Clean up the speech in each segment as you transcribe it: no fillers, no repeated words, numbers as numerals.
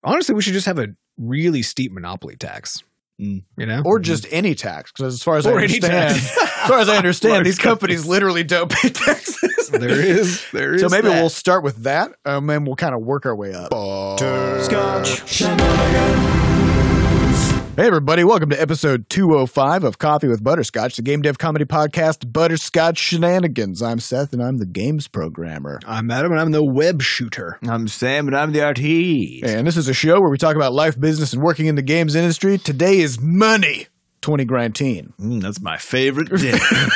honestly, we should just have a really steep monopoly tax. You know, or just any tax, because as far as I understand, these companies literally don't pay taxes. There is. So maybe we'll start with that, and then we'll kind of work our way up. Scotch. Hey everybody, welcome to episode 205 of Coffee with Butterscotch, the game dev comedy podcast Butterscotch Shenanigans. I'm Seth, and I'm the games programmer. I'm Adam, and I'm the web shooter. I'm Sam, and I'm the artiste. And this is a show where we talk about life, business, and working in the games industry. Today is money, 2019. That's my favorite day.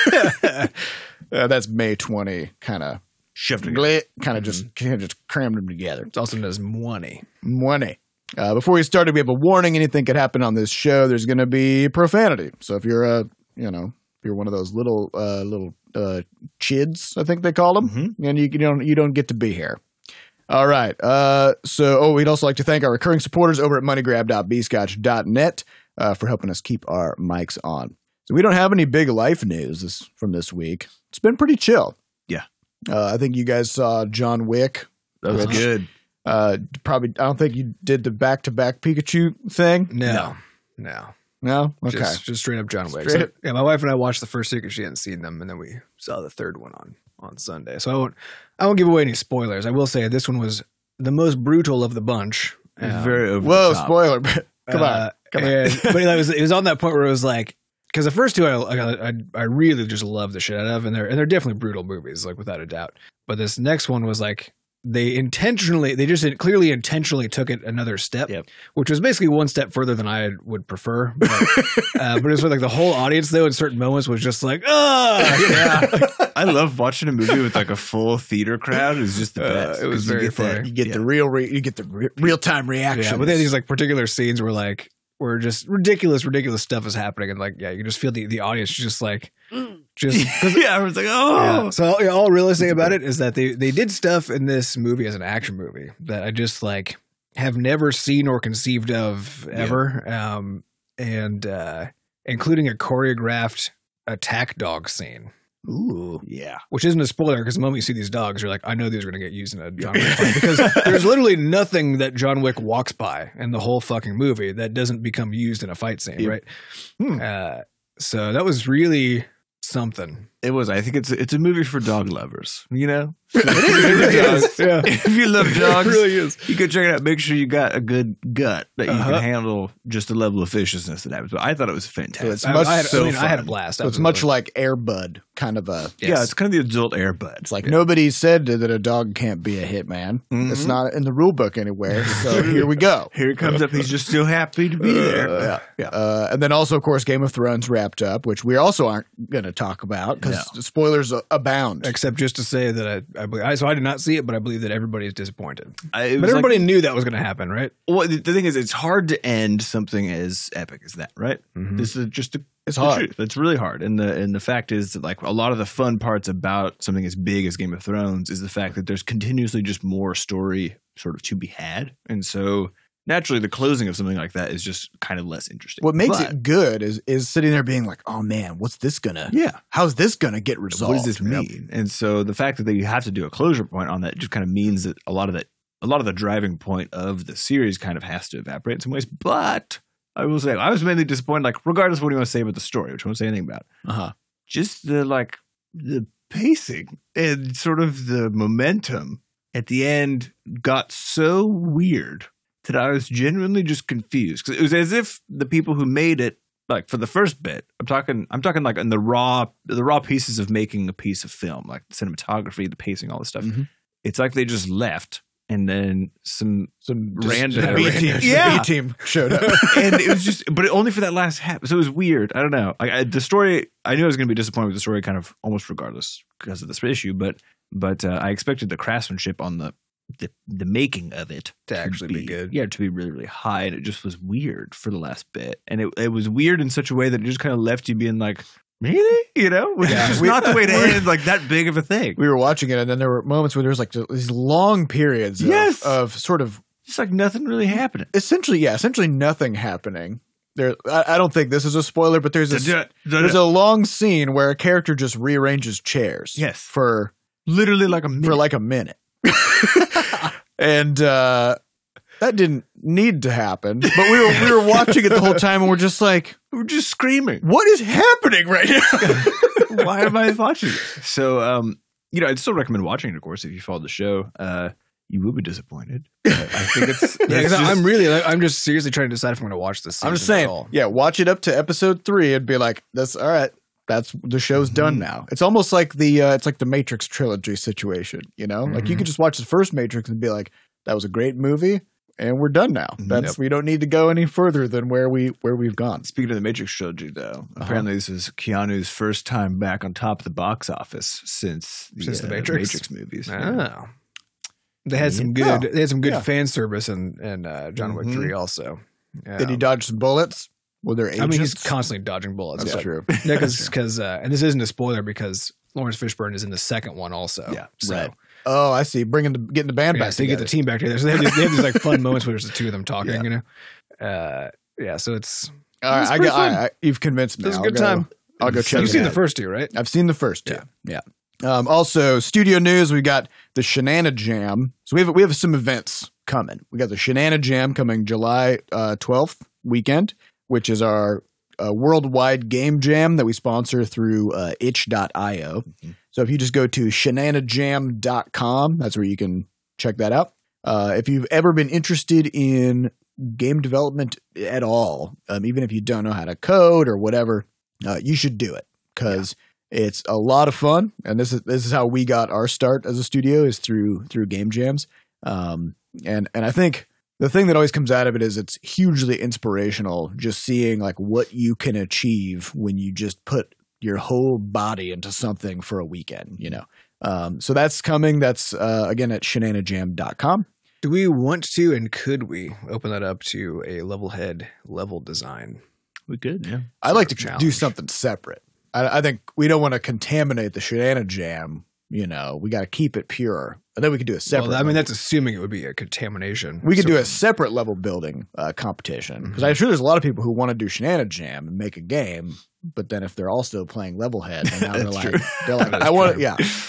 That's May 20, kind of Shoved together. kind of just crammed them together. It's also known as money. Money. Before we started, we have a warning. Anything could happen on this show. There's going to be profanity. So if you're you're one of those little chids, I think they call them, and you don't get to be here. All right. We'd also like to thank our recurring supporters over at moneygrab.bscotch.net for helping us keep our mics on. So we don't have any big life news from this week. It's been pretty chill. Yeah. I think you guys saw John Wick. That was good. Probably, I don't think you did the back-to-back Pikachu thing. No. Okay. Just straight up John Wick. Straight So, yeah, my wife and I watched the first two because she hadn't seen them, and then we saw the third one on Sunday. So I won't give away any spoilers. I will say this one was the most brutal of the bunch. Very over Whoa, the top. spoiler! Come on. But it was on that point where it was like, because the first two I really just love the shit out of, and they're definitely brutal movies, like without a doubt. But this next one was like, they clearly intentionally took it another step, which was basically one step further than I would prefer. But it was like the whole audience, though, in certain moments was just like, I love watching a movie with like a full theater crowd. It was just the best. It was very funny. You get the real time reaction. Yeah, but then these like particular scenes where just ridiculous stuff is happening, and like, yeah, you can just feel the audience just like, I was like, oh. Yeah. So all I'll really say about it is that they did stuff in this movie as an action movie that I just like have never seen or conceived of ever, and including a choreographed attack dog scene. Ooh, yeah. Which isn't a spoiler, because the moment you see these dogs, you're like, I know these are going to get used in a John Wick fight, because there's literally nothing that John Wick walks by in the whole fucking movie that doesn't become used in a fight scene, right? So that was really something. It was. I think it's a movie for dog lovers. You know, It really is. Yeah. If you love dogs, It really is. you go check it out. Make sure you got a good gut that you can handle just the level of viciousness that happens. But I thought it was fantastic. I had a blast. So it's much like Air Bud, kind of a. Yeah, it's kind of the adult Air Bud. It's like nobody said that a dog can't be a hitman. It's not in the rule book anywhere. So here we go. Here it comes up. He's just so happy to be there. And then also, of course, Game of Thrones wrapped up, which we also aren't going to talk about because spoilers abound. Except just to say that I did not see it, but I believe that everybody is disappointed. But Everybody everybody knew that was going to happen, right? Well, the thing is, it's hard to end something as epic as that, right? This is just It's hard. truth. It's really hard, and the fact is that like a lot of the fun parts about something as big as Game of Thrones is the fact that there's continuously just more story sort of to be had, and so naturally the closing of something like that is just kind of less interesting. What makes it good is sitting there being like, oh man, what's this gonna? Yeah, how's this gonna get resolved? What does this mean? And so the fact that you have to do a closure point on that just kind of means that a lot of the driving point of the series kind of has to evaporate in some ways. But I will say I was mainly disappointed. Like regardless of what you want to say about the story, which I won't say anything about, just the pacing and sort of the momentum at the end got so weird that I was genuinely just confused, because it was as if the people who made it, like for the first bit, I'm talking like in the raw pieces of making a piece of film, like the cinematography, the pacing, all this stuff. It's like they just left, and then some random B team showed up, and it was just, but only for that last half. So it was weird. I don't know. The story, I knew I was going to be disappointed with the story, kind of almost regardless because of this issue, but I expected the craftsmanship on the making of it to actually be good. Yeah, to be really, really high. And it just was weird for the last bit. And it was weird in such a way that it just kind of left you being like, really? You know? It's not the way to end like that big of a thing. We were watching it, and then there were moments where there was like these long periods of sort of just like nothing really happening. Essentially nothing happening. I don't think this is a spoiler, but there's a long scene where a character just rearranges chairs. Yes. For literally like a minute. And that didn't need to happen. But we were watching it the whole time, and we're just like, We're just screaming. what is happening right now? Why am I watching it? So, I'd still recommend watching it, of course, if you followed the show. You will be disappointed. I think it's... Yeah, because I'm just seriously trying to decide if I'm going to watch this season. I'm just at saying, all. yeah, watch it up to episode 3 and be like, that's all right. That's the show's done now. It's almost like the Matrix trilogy situation, Like you could just watch the first Matrix and be like, that was a great movie, and we're done now. We don't need to go any further than where we've gone. Speaking of the Matrix trilogy, though, apparently this is Keanu's first time back on top of the box office since the Matrix movies. Oh. They had some good fan service and John Wick 3 also. Yeah. Did he dodge some bullets? Were there agents? I mean, he's constantly dodging bullets. That's true. Because and this isn't a spoiler because Lawrence Fishburne is in the second one also. Yeah, so, right. Oh, I see. Getting the band back so you together. get the team back together. So they have these like fun moments where there's the two of them talking. So it's all right. You've convinced me. It was a good time. I'll go check. You've it seen out. the first two, right? I've seen the first two. Yeah. Also, studio news. We got the Shenana Jam. So we have some events coming. We got the Shenana Jam coming July 12th weekend, which is our worldwide game jam that we sponsor through itch.io. Mm-hmm. So if you just go to shenanajam.com, that's where you can check that out. If you've ever been interested in game development at all, even if you don't know how to code or whatever, you should do it because it's a lot of fun. And this is how we got our start as a studio is through game jams. And I think the thing that always comes out of it is it's hugely inspirational just seeing like what you can achieve when you just put your whole body into something for a weekend, So that's coming. That's again at shenanajam.com. Do we want to and could we open that up to a level head level design? We could, yeah. I like to challenge. do something separate. I think we don't want to contaminate the Shenana Jam. We got to keep it pure. I think we could do a separate. Well, I mean, that's assuming it would be a contamination. We could do a separate level building competition because I'm sure there's a lot of people who want to do Shenana Jam and make a game, but then if they're also playing Level Head, and now they're like, I want,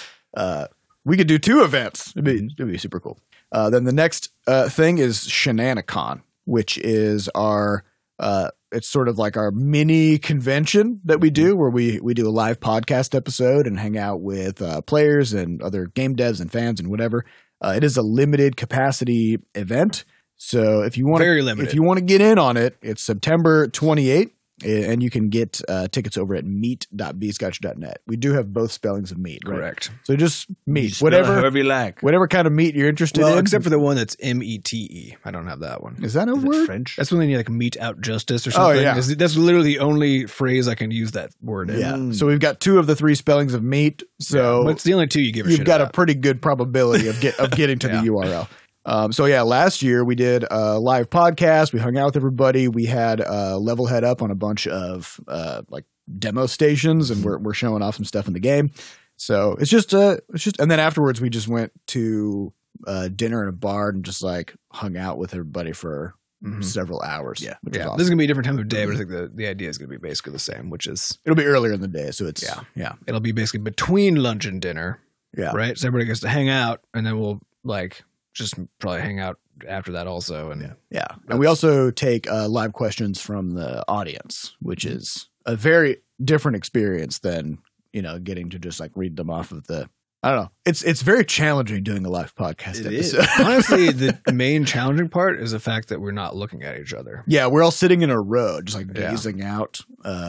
we could do 2 events. It'd be super cool. Then the next thing is Shenanicon, which is our. It's sort of like our mini convention that we do where we do a live podcast episode and hang out with players and other game devs and fans and whatever. It is a limited capacity event. So if you want to get in on it, it's September 28th. And you can get tickets over at meet.bscotch.net. We do have both spellings of meat, right? Correct. So just meat, Spell it however you like. whatever kind of meat you're interested in. Except for the one that's METE. I don't have that one. Is that a word? French? That's when they need like mete out justice or something. Oh, yeah. That's literally the only phrase I can use that word in. Yeah. So we've got 2 of the 3 spellings of meat. So But it's the only 2 you give a shit you've got about. a pretty good probability of getting to the URL. Last year we did a live podcast. We hung out with everybody. We had Level Head up on a bunch of like demo stations, and we're showing off some stuff in the game. So it's just, and then afterwards we just went to dinner in a bar and just like hung out with everybody for several hours. Yeah, which is awesome. This is gonna be a different time of day, but I think the idea is gonna be basically the same, which is It'll be earlier in the day, so it's it'll be basically between lunch and dinner. Yeah. Right. So everybody gets to hang out, and then we'll like just probably hang out after that also. And and we also take live questions from the audience, which is a very different experience than getting to just like read them off of the. I don't know. It's very challenging doing a live podcast episode. Honestly, the main challenging part is the fact that we're not looking at each other. Yeah, we're all sitting in a row, just like gazing out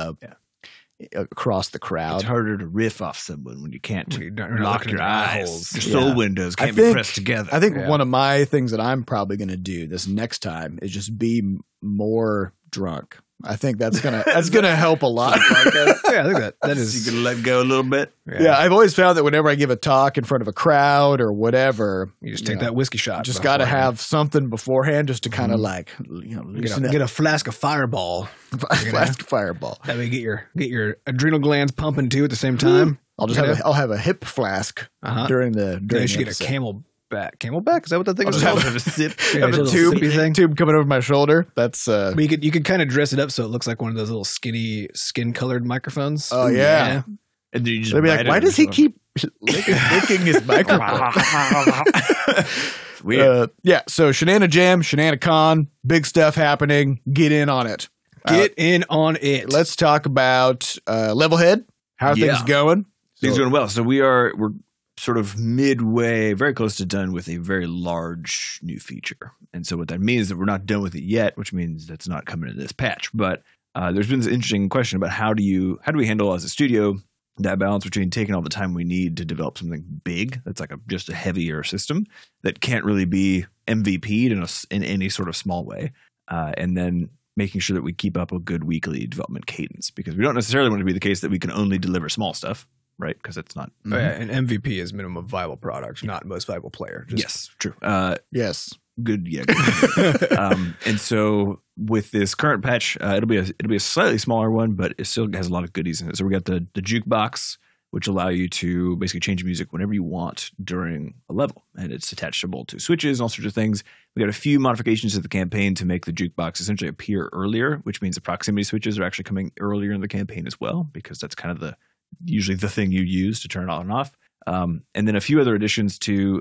across the crowd. It's harder to riff off someone when you can't You're lock looking your at eye eyes. holes. Your soul windows can't be pressed together. I think one of my things that I'm probably going to do this next time is just be more drunk. I think that's gonna help a lot. Yeah, I think that is. You can let go a little bit. Yeah, I've always found that whenever I give a talk in front of a crowd or whatever, You just take that whiskey shot. just got to have something beforehand just to kind of like get a flask of Fireball. flask Fireball. That way, get your adrenal glands pumping too at the same time. I'll have a hip flask during the You should get a episode. Camelback. Is that what that thing I'll is just called? have a sip. Yeah, Have a just a little sippy thing. tube coming over my shoulder. That's But you could kind of dress it up so it looks like one of those little skinny skin colored microphones. Oh yeah. And then you just They'd be like, why does he keep licking his microphone? Weird. Yeah, so Shenana Jam, Shenana Con, big stuff happening. Get in on it. Get in on it. Let's talk about Levelhead. How are things going? Things are going well. So we're sort of midway, very close to done with a very large new feature. And so what that means is that we're not done with it yet, which means that's not coming in this patch. But there's been this interesting question about how do we handle as a studio that balance between taking all the time we need to develop something big that's like just a heavier system that can't really be MVP'd in any sort of small way, and then making sure that we keep up a good weekly development cadence, because we don't necessarily want to be the case that we can only deliver small stuff, right? Because it's not. Oh, yeah, and MVP is minimum viable product, not most viable player. Yes, true. Yes. Good, yeah. Good. And so with this current patch, it'll be a slightly smaller one, but it still has a lot of goodies in it. So we got the jukebox, which allow you to basically change music whenever you want during a level, and it's attachable to switches and all sorts of things. We got a few modifications to the campaign to make the jukebox essentially appear earlier, which means the proximity switches are actually coming earlier in the campaign as well, because that's kind of usually the thing you use to turn it on and off. And then a few other additions to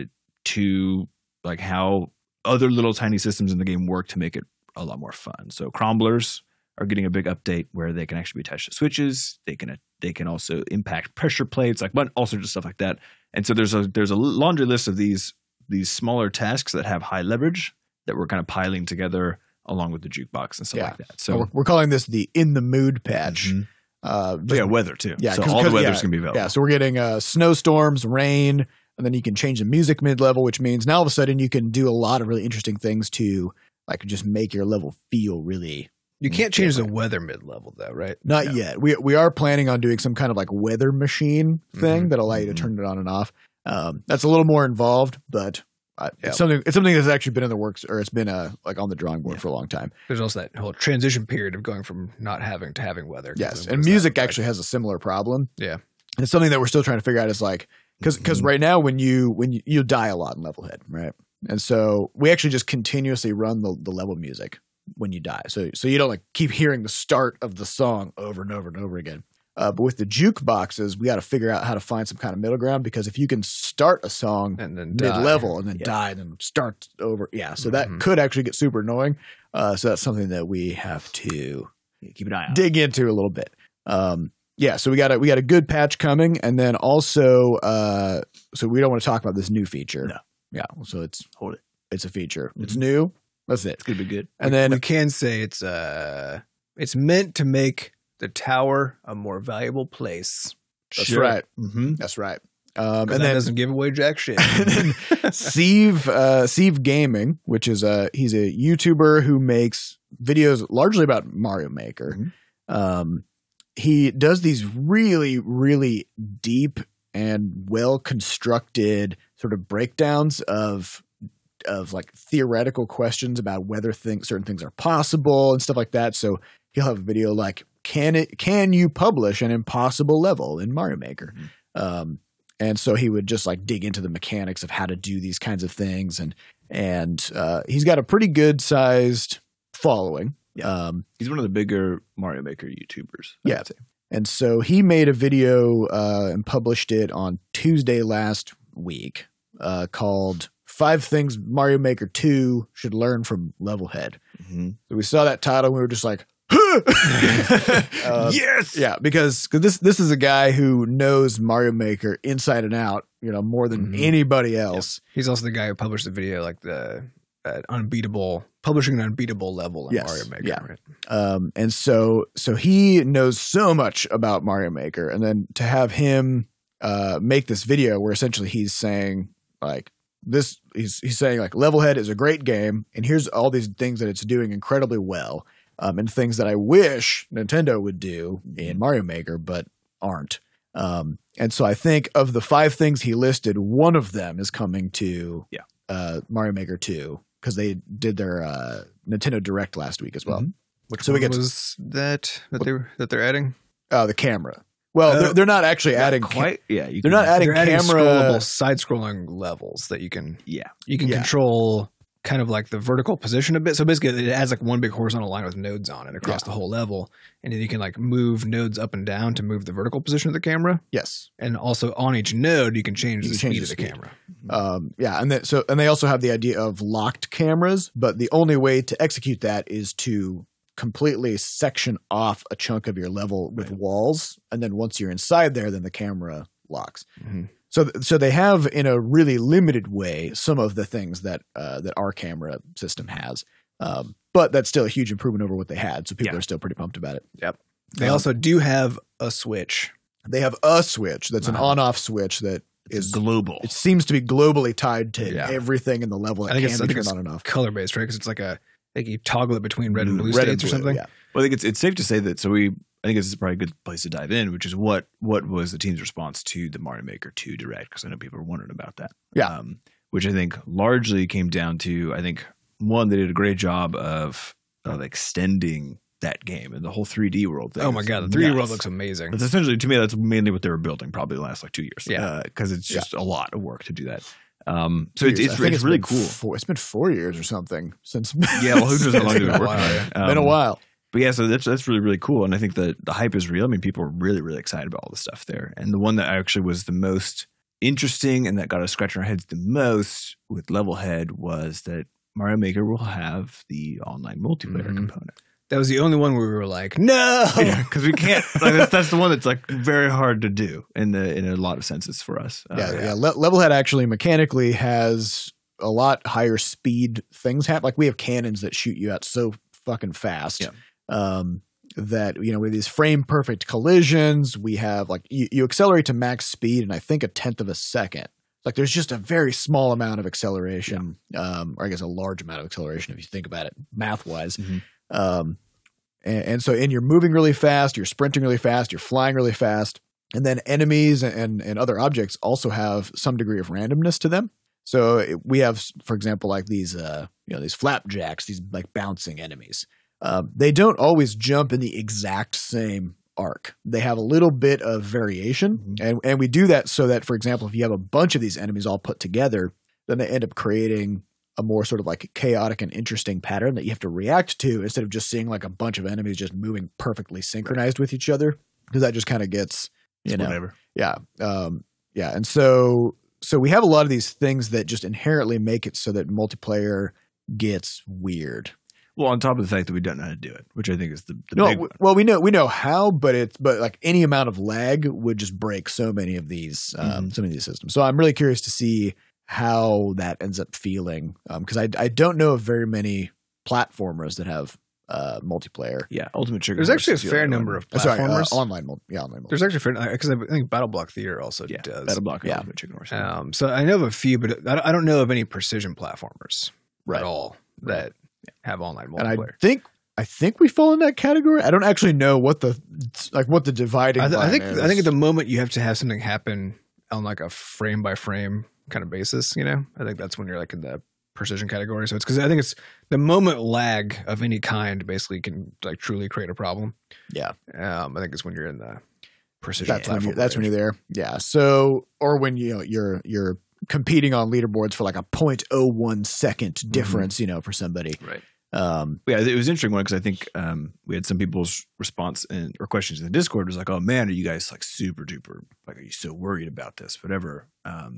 like how other little tiny systems in the game work to make it a lot more fun. So cromblers are getting a big update where they can actually be attached to switches. They can also impact pressure plates, like all sorts of stuff like that. And so there's a laundry list of these smaller tasks that have high leverage that we're kind of piling together along with the jukebox and stuff like that. So we're calling this the In the Mood patch. Weather too. Yeah, so all the weather's going to be available. Yeah, so we're getting snowstorms, rain, and then you can change the music mid-level, which means now all of a sudden you can do a lot of really interesting things to like just make your level feel really. You can't change the weather mid-level though, right? Not yet. We are planning on doing some kind of like weather machine thing that allow you to turn it on and off. That's a little more involved, but it's something that's actually been in the works, or it's been like on the drawing board for a long time. There's also that whole transition period of going from not having to having weather. Yes, and music actually has a similar problem. Yeah, and it's something that we're still trying to figure out. Is like because right now when you die a lot in Levelhead, right? And so we actually just continuously run the level music when you die. So you don't like keep hearing the start of the song over and over and over again. But with the jukeboxes, we got to figure out how to find some kind of middle ground, because if you can start a song and then mid-level and then die and then start over, so that could actually get super annoying. So that's something that we have to keep an eye on, dig into a little bit. So we got a good patch coming, and then also so we don't want to talk about this new feature. No. Yeah, so hold it. It's a feature. It's new. That's it. It's gonna be good. And then we can say it's meant to make the tower a more valuable place. That's right. Mm-hmm. That's right. And that doesn't give away jack shit. And then Steve Gaming, which is he's a YouTuber who makes videos largely about Mario Maker. Mm-hmm. He does these really, really deep and well constructed sort of breakdowns of like theoretical questions about whether certain things are possible and stuff like that. So he'll have a video like, can you publish an impossible level in Mario Maker? Mm-hmm. And so he would just like dig into the mechanics of how to do these kinds of things. And he's got a pretty good sized following. Yeah. He's one of the bigger Mario Maker YouTubers. Yeah. And so he made a video and published it on Tuesday last week called 5 Things Mario Maker 2 Should Learn from Levelhead. Mm-hmm. So we saw that title and we were just like, yes. Yeah, because this is a guy who knows Mario Maker inside and out, more than anybody else. Yep. He's also the guy who published the video like the publishing an unbeatable level in Mario Maker. Yeah. Right? And so he knows so much about Mario Maker, and then to have him make this video where essentially he's saying like this, he's saying like Levelhead is a great game, and here's all these things that it's doing incredibly well. And things that I wish Nintendo would do in Mario Maker, but aren't. And so I think of the 5 things he listed, one of them is coming to Mario Maker 2, because they did their Nintendo Direct last week as well. Mm-hmm. Which one was that they're adding? The camera. Well, they're not actually adding quite. Yeah, they're not adding camera side-scrolling levels that you can. Yeah, you can control kind of like the vertical position a bit. So basically it adds like one big horizontal line with nodes on it across the whole level. And then you can like move nodes up and down to move the vertical position of the camera. Yes. And also on each node, you can change the speed of the camera. And they also have the idea of locked cameras, but the only way to execute that is to completely section off a chunk of your level with walls. And then once you're inside there, then the camera locks. Mm-hmm. So they have, in a really limited way, some of the things that our camera system has. But that's still a huge improvement over what they had. So people are still pretty pumped about it. Yep. They also do have a switch. They have a switch that's an on-off switch that is global. It seems to be globally tied to everything in the level that can be turned on and off. Color-based, right? Because it's like you toggle it between red and blue states or something. Yeah. Well, I think it's safe to say that. So I think this is probably a good place to dive in, which is what was the team's response to the Mario Maker 2 Direct? Because I know people are wondering about that. Yeah. Which I think largely came down to, I think, one, they did a great job of extending that game and the whole 3D world thing. Oh my God, the 3D world looks amazing. That's essentially, to me, that's mainly what they were building probably the last 2 years. Yeah. Because it's just a lot of work to do that. So it's really cool. It's been 4 years or something since. Yeah, well, who knows how long they've been working on it? Been a while. But yeah, so that's really, really cool. And I think the hype is real. I mean, people are really, really excited about all the stuff there. And the one that actually was the most interesting and that got us scratching our heads the most with Levelhead was that Mario Maker will have the online multiplayer component. That was the only one where we were like, no, because we can't. That's the one that's like very hard to do in a lot of senses for us. Levelhead actually mechanically has a lot higher speed things happen. Like we have cannons that shoot you out so fucking fast. Yeah. That with these frame perfect collisions, we have like you accelerate to max speed in I think a tenth of a second. Like there's just a very small amount of acceleration, or I guess a large amount of acceleration if you think about it math wise. Mm-hmm. And so you're moving really fast, you're sprinting really fast, you're flying really fast, and then enemies and other objects also have some degree of randomness to them. So we have, for example, like these these flapjacks, these like bouncing enemies. They don't always jump in the exact same arc. They have a little bit of variation, and we do that so that, for example, if you have a bunch of these enemies all put together, then they end up creating a more sort of like chaotic and interesting pattern that you have to react to instead of just seeing like a bunch of enemies just moving perfectly synchronized with each other, because that just kind of gets whatever. And so we have a lot of these things that just inherently make it so that multiplayer gets weird. Well, on top of the fact that we don't know how to do it, which I think is the big one. Well, we know how, but like any amount of lag would just break so many of these systems. So I'm really curious to see how that ends up feeling, because I don't know of very many platformers that have multiplayer. Yeah, Ultimate Chicken There's Horse actually a fair number of platformers. Online multiplayer. There's actually fair, because I think Battle Block Theater also does. Battle Block and Ultimate Chicken Horse. So I know of a few, but I don't know of any precision platformers at all that have online multiplayer. And I think we fall in that category. I don't actually know what the dividing line is. I think at the moment you have to have something happen on like a frame by frame kind of basis. I think that's when you're like in the precision category. So it's because I think it's the moment lag of any kind basically can like truly create a problem. Yeah. I think it's when you're in the precision. That's when you're there. Yeah. So, or when you're competing on leaderboards for like a 0.01 second difference, for somebody. Right. It was an interesting one because I think we had some people's response or questions in the Discord was like, "Oh man, are you guys like super duper? Like, are you so worried about this? Whatever."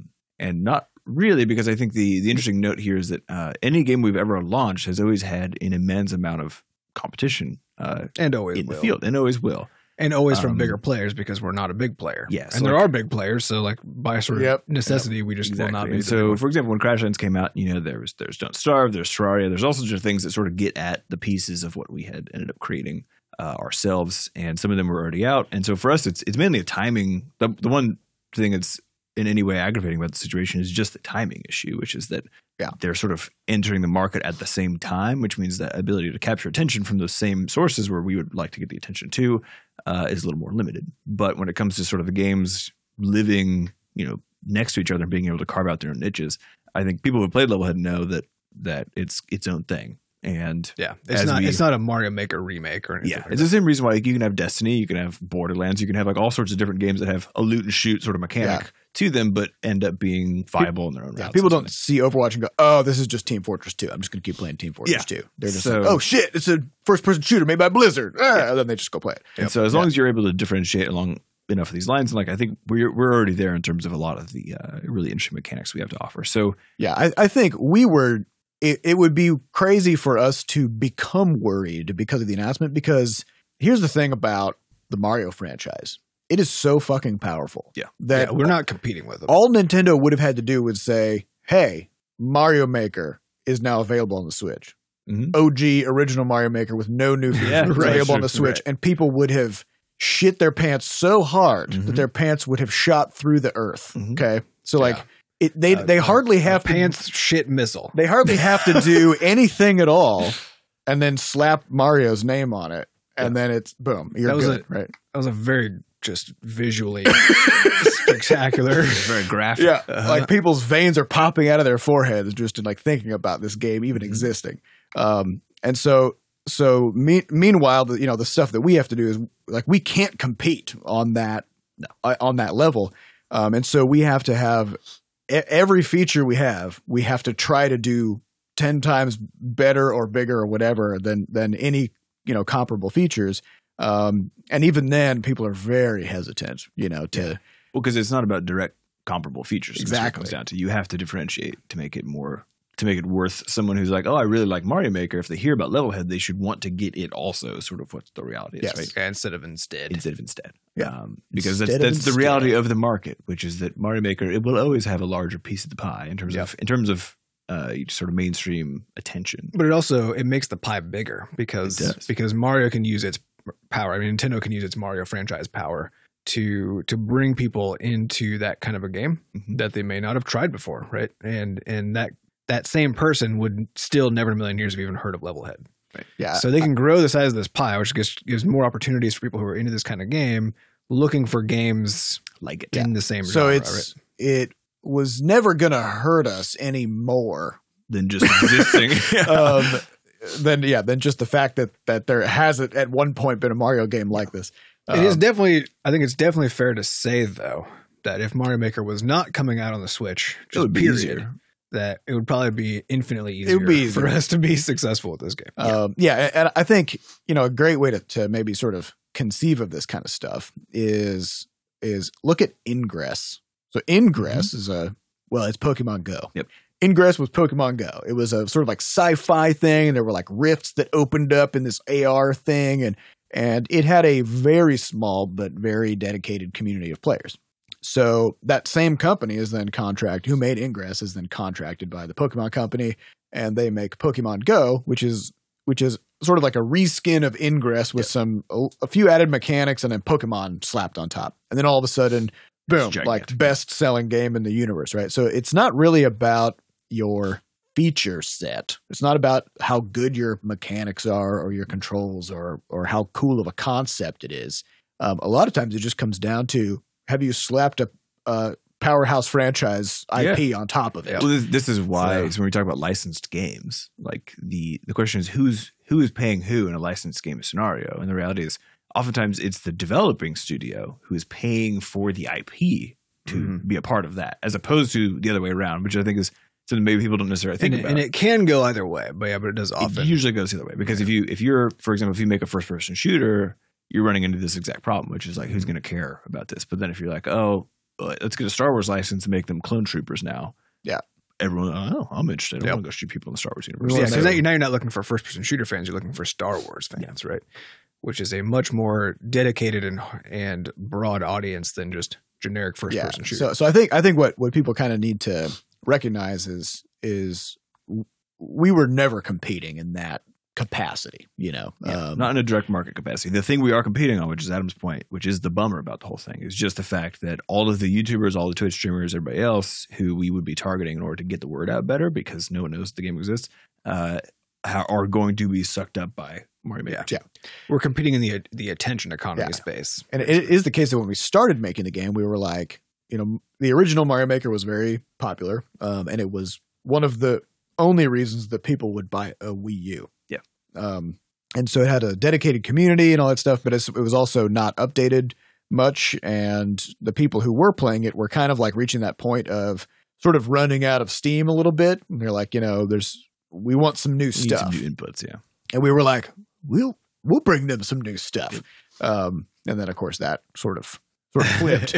And not really, because I think the interesting note here is that any game we've ever launched has always had an immense amount of competition, and always in will. the field, and always will. And always from bigger players, because we're not a big player. Yeah, and there are big players, so like by sort of necessity, we just will not be. And so, for example, when Crashlands came out, there's Don't Starve, there's Terraria, there's all sorts of things that sort of get at the pieces of what we had ended up creating ourselves, and some of them were already out. And so for us, it's mainly a timing. The one thing that's in any way aggravating about the situation is just the timing issue, which is that they're sort of entering the market at the same time, which means that ability to capture attention from those same sources where we would like to get the attention to is a little more limited. But when it comes to sort of the games living, next to each other and being able to carve out their own niches, I think people who have played Levelhead know that it's its own thing. And it's not a Mario Maker remake or anything. It's the same reason why you can have Destiny, you can have Borderlands, you can have like all sorts of different games that have a loot and shoot sort of mechanic to them, but end up being viable in their own routes. People don't see Overwatch and go, oh, this is just Team Fortress 2. I'm just going to keep playing Team Fortress 2. They're just like, oh, shit, it's a first-person shooter made by Blizzard. And then they just go play it. And so as long as you're able to differentiate along enough of these lines, and like I think we're already there in terms of a lot of the really interesting mechanics we have to offer. So yeah, I think it would be crazy for us to become worried because of the announcement, because here's the thing about the Mario franchise. It is so fucking powerful. Yeah. That we're not competing with them. All Nintendo would have had to do was say, hey, Mario Maker is now available on the Switch. Mhm. OG original Mario Maker with no new features available on the Switch. Right. And people would have shit their pants so hard that their pants would have shot through the earth. Okay. So like they hardly have pants shit missile. They hardly have to do anything at all and then slap Mario's name on it. And then it's boom. You're good, right? That was a very just visually spectacular. very graphic. Yeah. Like people's veins are popping out of their foreheads just in like thinking about this game even existing. And so meanwhile, the stuff that we have to do is like we can't compete on that level. And so we have to have every feature we have to try to do 10 times better or bigger or whatever than any, comparable features. And even then people are very hesitant, to. Well, because it's not about direct comparable features. Exactly. It comes down to you have to differentiate to make it worth someone who's like, oh, I really like Mario Maker. If they hear about Levelhead, they should want to get it also. Sort of what the reality is, Yes. right? Yeah, instead of instead. Yeah. Because Instead that's of the instead. reality of the market, which is that Mario Maker, it will always have a larger piece of the pie in terms of sort of mainstream attention. But it makes the pie bigger because Mario can use its power. I mean, Nintendo can use its Mario franchise power to bring people into that kind of a game that they may not have tried before, right? And that same person would still never in a million years have even heard of Levelhead. Right. Yeah. So they can grow the size of this pie, which gives more opportunities for people who are into this kind of game, looking for games Like it. in the same So genre, right? it was never going to hurt us anymore Than just existing. than just the fact that there has at one point been a Mario game like this. I think it's definitely fair to say though that if Mario Maker was not coming out on the Switch, It would be period, easier. that it would probably be infinitely easier, It would be easier. for us to be successful with this game. And I think a great way to maybe sort of conceive of this kind of stuff is look at Ingress. So Ingress is it's Pokemon Go. Yep. Ingress was Pokemon Go. It was a sort of like sci-fi thing, and there were like rifts that opened up in this AR thing, and it had a very small but very dedicated community of players. So that same company who made Ingress is then contracted by the Pokemon Company, and they make Pokemon Go, which is sort of like a reskin of Ingress with a few added mechanics and then Pokemon slapped on top. And then all of a sudden, boom, like best selling game in the universe, right? So it's not really about your feature set. It's not about how good your mechanics are or your controls or how cool of a concept it is. A lot of times it just comes down to, have you slapped a powerhouse franchise IP on top of it? Well, this is why when we talk about licensed games, like the question is who is paying who in a licensed game scenario, and the reality is oftentimes it's the developing studio who is paying for the IP to be a part of that, as opposed to the other way around, which I think is something maybe people don't necessarily think about. And it can go either way, but it does often. It usually goes the other way because if you're, for example, if you make a first person shooter, you're running into this exact problem, which is like, who's going to care about this? But then if you're like, oh, let's get a Star Wars license and make them clone troopers now. Yeah. Everyone, I'm interested. I want to go shoot people in the Star Wars universe. Yeah, because now you're not looking for first-person shooter fans. You're looking for Star Wars fans, right? Which is a much more dedicated and broad audience than just generic first-person shooter. So I think what people kind of need to recognize is we were never competing in that capacity, not in a direct market capacity. The thing we are competing on, which is Adam's point, which is the bummer about the whole thing, is just the fact that all of the YouTubers, all the Twitch streamers, everybody else who we would be targeting in order to get the word out better because no one knows the game exists, are going to be sucked up by Mario Maker. Yeah. We're competing in the attention economy space. And it is the case that when we started making the game, we were like, the original Mario Maker was very popular, and it was one of the only reasons that people would buy a Wii U. And so it had a dedicated community and all that stuff, but it was also not updated much, and the people who were playing it were kind of like reaching that point of sort of running out of steam a little bit. And they're like, we want some new stuff, some new inputs, yeah. And we were like, we'll bring them some new stuff. And then of course that sort of flipped.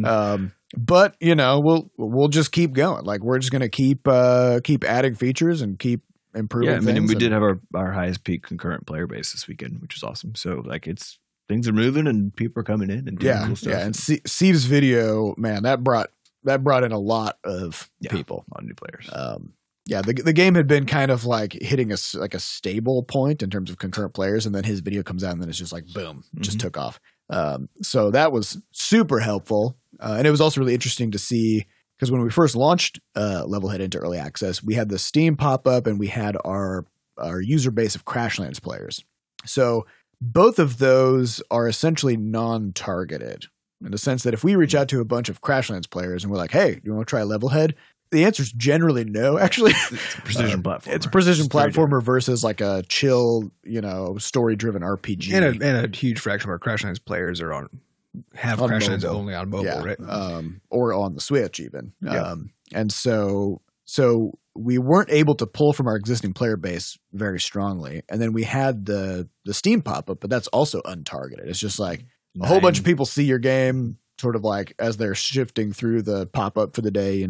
But we'll just keep going. Like we're just going to keep adding features and keep improving. Yeah, I mean, things. we did have our highest peak concurrent player base this weekend, which is awesome. So like things are moving and people are coming in and doing cool stuff. Yeah, and Steve's video, man, that brought in a lot of people, a lot of new players. The game had been kind of like hitting a stable point in terms of concurrent players, and then his video comes out, and then it's just like boom, just took off. So that was super helpful, and it was also really interesting to see because when we first launched Levelhead into early access, we had the Steam pop up, and we had our user base of Crashlands players. So both of those are essentially non-targeted in the sense that if we reach out to a bunch of Crashlands players and we're like, "Hey, you want to try Levelhead?" The answer is generally no, actually. It's a precision platformer. It's a precision platformer versus like a chill, story-driven RPG. And a huge fraction of our Crashlands players have Crashlands only on mobile, right? Or on the Switch even. Yeah. And so we weren't able to pull from our existing player base very strongly. And then we had the Steam pop-up, but that's also untargeted. It's just like a whole bunch of people see your game sort of like as they're shifting through the pop-up for the day,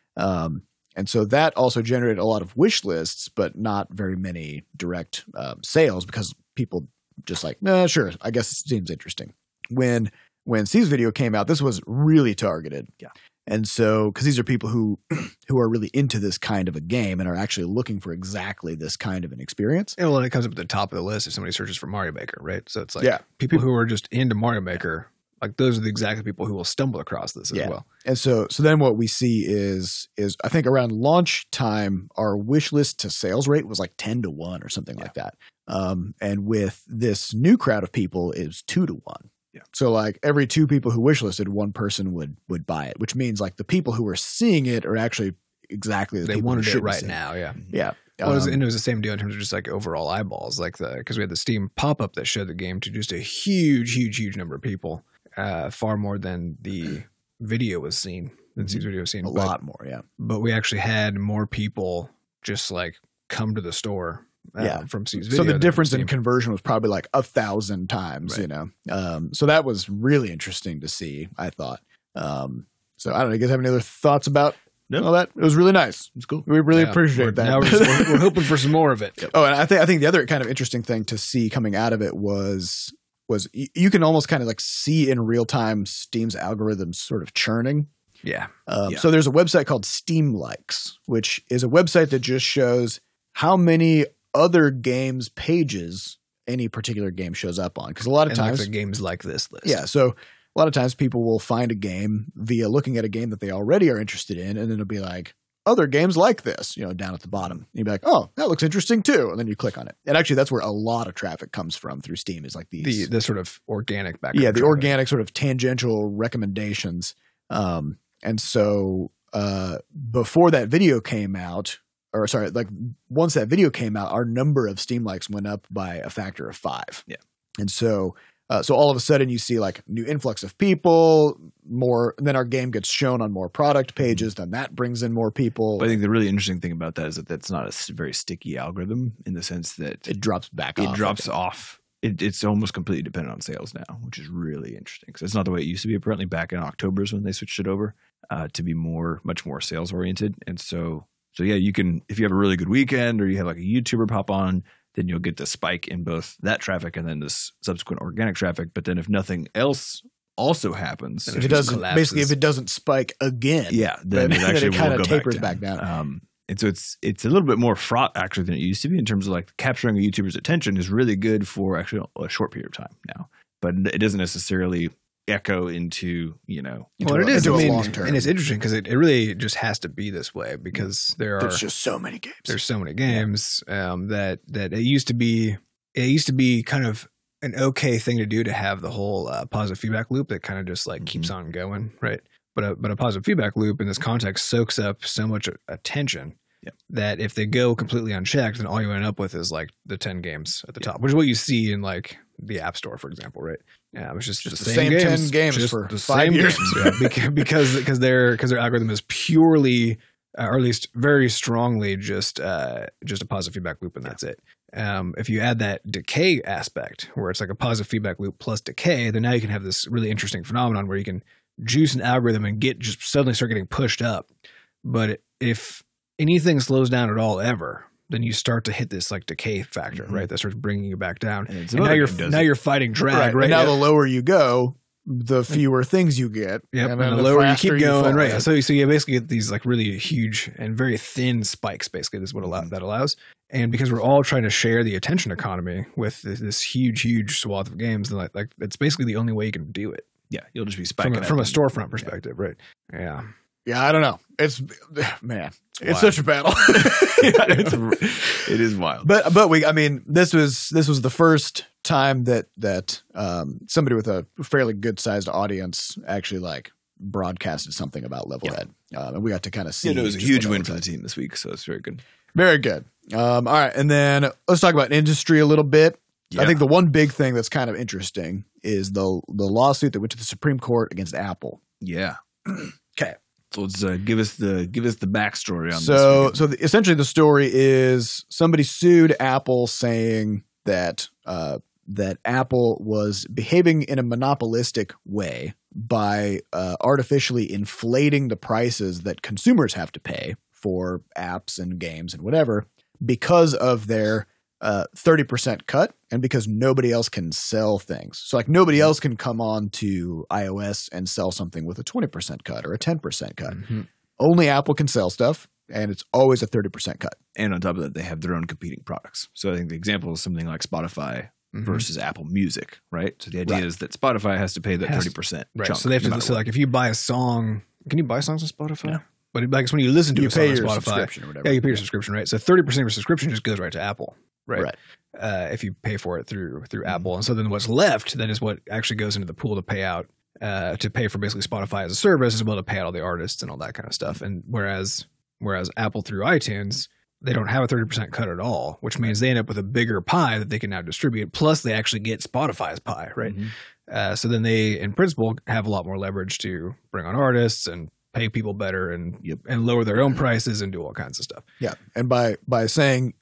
and so that also generated a lot of wish lists, but not very many direct sales because people just like, nah, sure, I guess it seems interesting. When Steve's video came out, this was really targeted. Yeah. And so, because these are people who are really into this kind of a game and are actually looking for exactly this kind of an experience. And it comes up at the top of the list if somebody searches for Mario Maker, right? So it's like people who are just into Mario Maker, like those are the exact people who will stumble across this as well. And so then what we see is I think around launch time, our wish list to sales rate was like 10-1 or something like that. And with this new crowd of people, it was 2-1. Yeah. So like every 2 people who wishlisted, 1 person would buy it, which means like the people who are seeing it are actually exactly the they people wanted who it right see now. Yeah. Yeah. Well, it was the same deal in terms of just like overall eyeballs, like because we had the Steam pop-up that showed the game to just a huge number of people, far more than the video was seen, than Steve's video was seen. A lot more, yeah. But we actually had more people just like come to the store from Steve's video. So the difference in conversion was probably like 1,000 times, so that was really interesting to see, I thought. So I don't know, you guys have any other thoughts about all that? It was really nice. It's cool. We really appreciate that. Now we're hoping for some more of it. Oh, and I think the other kind of interesting thing to see coming out of it was you can almost kind of like see in real time Steam's algorithms sort of churning. Yeah. So there's a website called Steam Likes, which is a website that just shows how many other games pages any particular game shows up on. Because a lot of times like the games like this list. Yeah. So a lot of times people will find a game via looking at a game that they already are interested in, and then it'll be like, other games like this, down at the bottom. And you'd be like, oh, that looks interesting too. And then you click on it. And actually, that's where a lot of traffic comes from through Steam is like these. The sort of organic background. Yeah, the organic sort of tangential recommendations. And so before that video came out, once that video came out, our number of Steam likes went up by a factor of 5. Yeah. And so all of a sudden you see like new influx of people, more, then our game gets shown on more product pages, then that brings in more people. But I think the really interesting thing about that is that that's not a very sticky algorithm in the sense that it drops back off. It drops off. It's almost completely dependent on sales now, which is really interesting because it's not the way it used to be. Apparently back in October is when they switched it over to be much more sales oriented. And so yeah, you can, if you have a really good weekend or you have like a YouTuber pop on, then you'll get the spike in both that traffic and then this subsequent organic traffic. But then if nothing else also happens, if it doesn't spike again, then it actually kind will of go tapers back down. And so it's a little bit more fraught actually than it used to be in terms of like capturing a YouTuber's attention is really good for actually a short period of time now, but it doesn't necessarily echo into it is long term. And it's interesting because it really just has to be this way because there's just so many games. There's so many games that it used to be kind of an okay thing to do to have the whole positive feedback loop that kind of just like keeps on going, right? But a positive feedback loop in this context soaks up so much attention that if they go completely unchecked, then all you end up with is like the 10 games at the top, which is what you see in like the App Store, for example, right? Yeah, it's just the same games, 10 games just for the 5 years. because their algorithm is purely, or at least very strongly, just a positive feedback loop, and that's it. If you add that decay aspect, where it's like a positive feedback loop plus decay, then now you can have this really interesting phenomenon where you can juice an algorithm and just suddenly start getting pushed up. But if anything slows down at all ever, then you start to hit this like decay factor, right? That starts bringing you back down. And now you're fighting drag, right? And now the lower you go, the fewer things you get. Yep. And then the lower you keep going, right? So you basically get these like really huge and very thin spikes. Basically, this is what that allows. And because we're all trying to share the attention economy with this huge swath of games, and like it's basically the only way you can do it. Yeah, you'll just be spiking from a storefront perspective, right? Yeah. Yeah, I don't know. It's such a battle. It is wild. But this was the first time that somebody with a fairly good sized audience actually like broadcasted something about Levelhead, and we got to kind of see. It was a huge win for the team this week, so it's very good. Very good. All right, and then let's talk about industry a little bit. Yeah. I think the one big thing that's kind of interesting is the lawsuit that went to the Supreme Court against Apple. Yeah. Okay. So let's give us the backstory on this. So essentially, the story is somebody sued Apple, saying that that Apple was behaving in a monopolistic way by artificially inflating the prices that consumers have to pay for apps and games and whatever because of their 30% cut, and because nobody else can sell things. So like nobody else can come on to iOS and sell something with a 20% cut or a 10% cut. Mm-hmm. Only Apple can sell stuff, and it's always a 30% cut. And on top of that, they have their own competing products. So I think the example is something like Spotify versus Apple Music, right? So the idea is that Spotify has to pay that 30%. Right. Chunk, so they have to, so like if you buy a song, can you buy songs on Spotify? Yeah. But I guess when you listen to a song on Spotify, subscription or whatever. Yeah, you pay your subscription, right? So 30% of your subscription just goes right to Apple. Right. If you pay for it through Apple. And so then what's left then is what actually goes into the pool to pay out, to pay for basically Spotify as a service, as well to pay out all the artists and all that kind of stuff. And whereas Apple through iTunes, they don't have a 30% cut at all, which means they end up with a bigger pie that they can now distribute. Plus they actually get Spotify's pie, right? Mm-hmm. So then they, in principle, have a lot more leverage to bring on artists and pay people better and lower their own prices and do all kinds of stuff. Yeah. And by saying,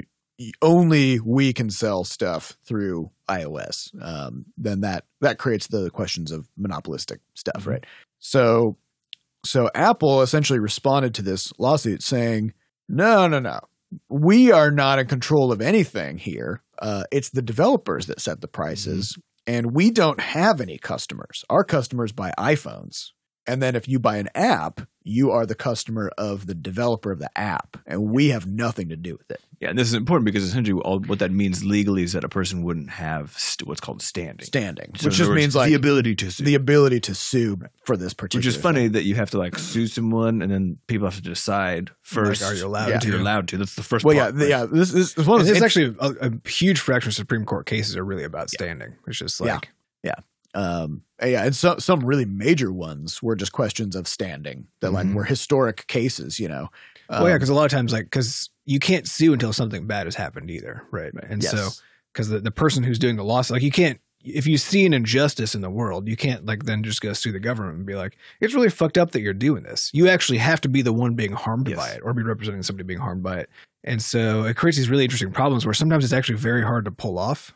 only we can sell stuff through iOS, then that creates the questions of monopolistic stuff, right? So Apple essentially responded to this lawsuit saying, no, we are not in control of anything here. It's the developers that set the prices, and we don't have any customers. Our customers buy iPhones. And then if you buy an app, you are the customer of the developer of the app, and we have nothing to do with it. Yeah, and this is important because essentially what that means legally is that a person wouldn't have what's called standing. So which just means like the ability to sue. The ability to sue for this particular Which is funny that you have to like sue someone and then people have to decide first. Like, are you allowed to? You're allowed to. That's the first part. Right? This is one of those. It's actually a huge fraction of Supreme Court cases are really about standing. It's just like and some really major ones were just questions of standing that like were historic cases, because a lot of times because you can't sue until something bad has happened either, right? And so because the person who's doing the lawsuit, like you can't, if you see an injustice in the world, you can't like then just go sue the government and be like, it's really fucked up that you're doing this. You actually have to be the one being harmed by it, or be representing somebody being harmed by it. And so it creates these really interesting problems where sometimes it's actually very hard to pull off.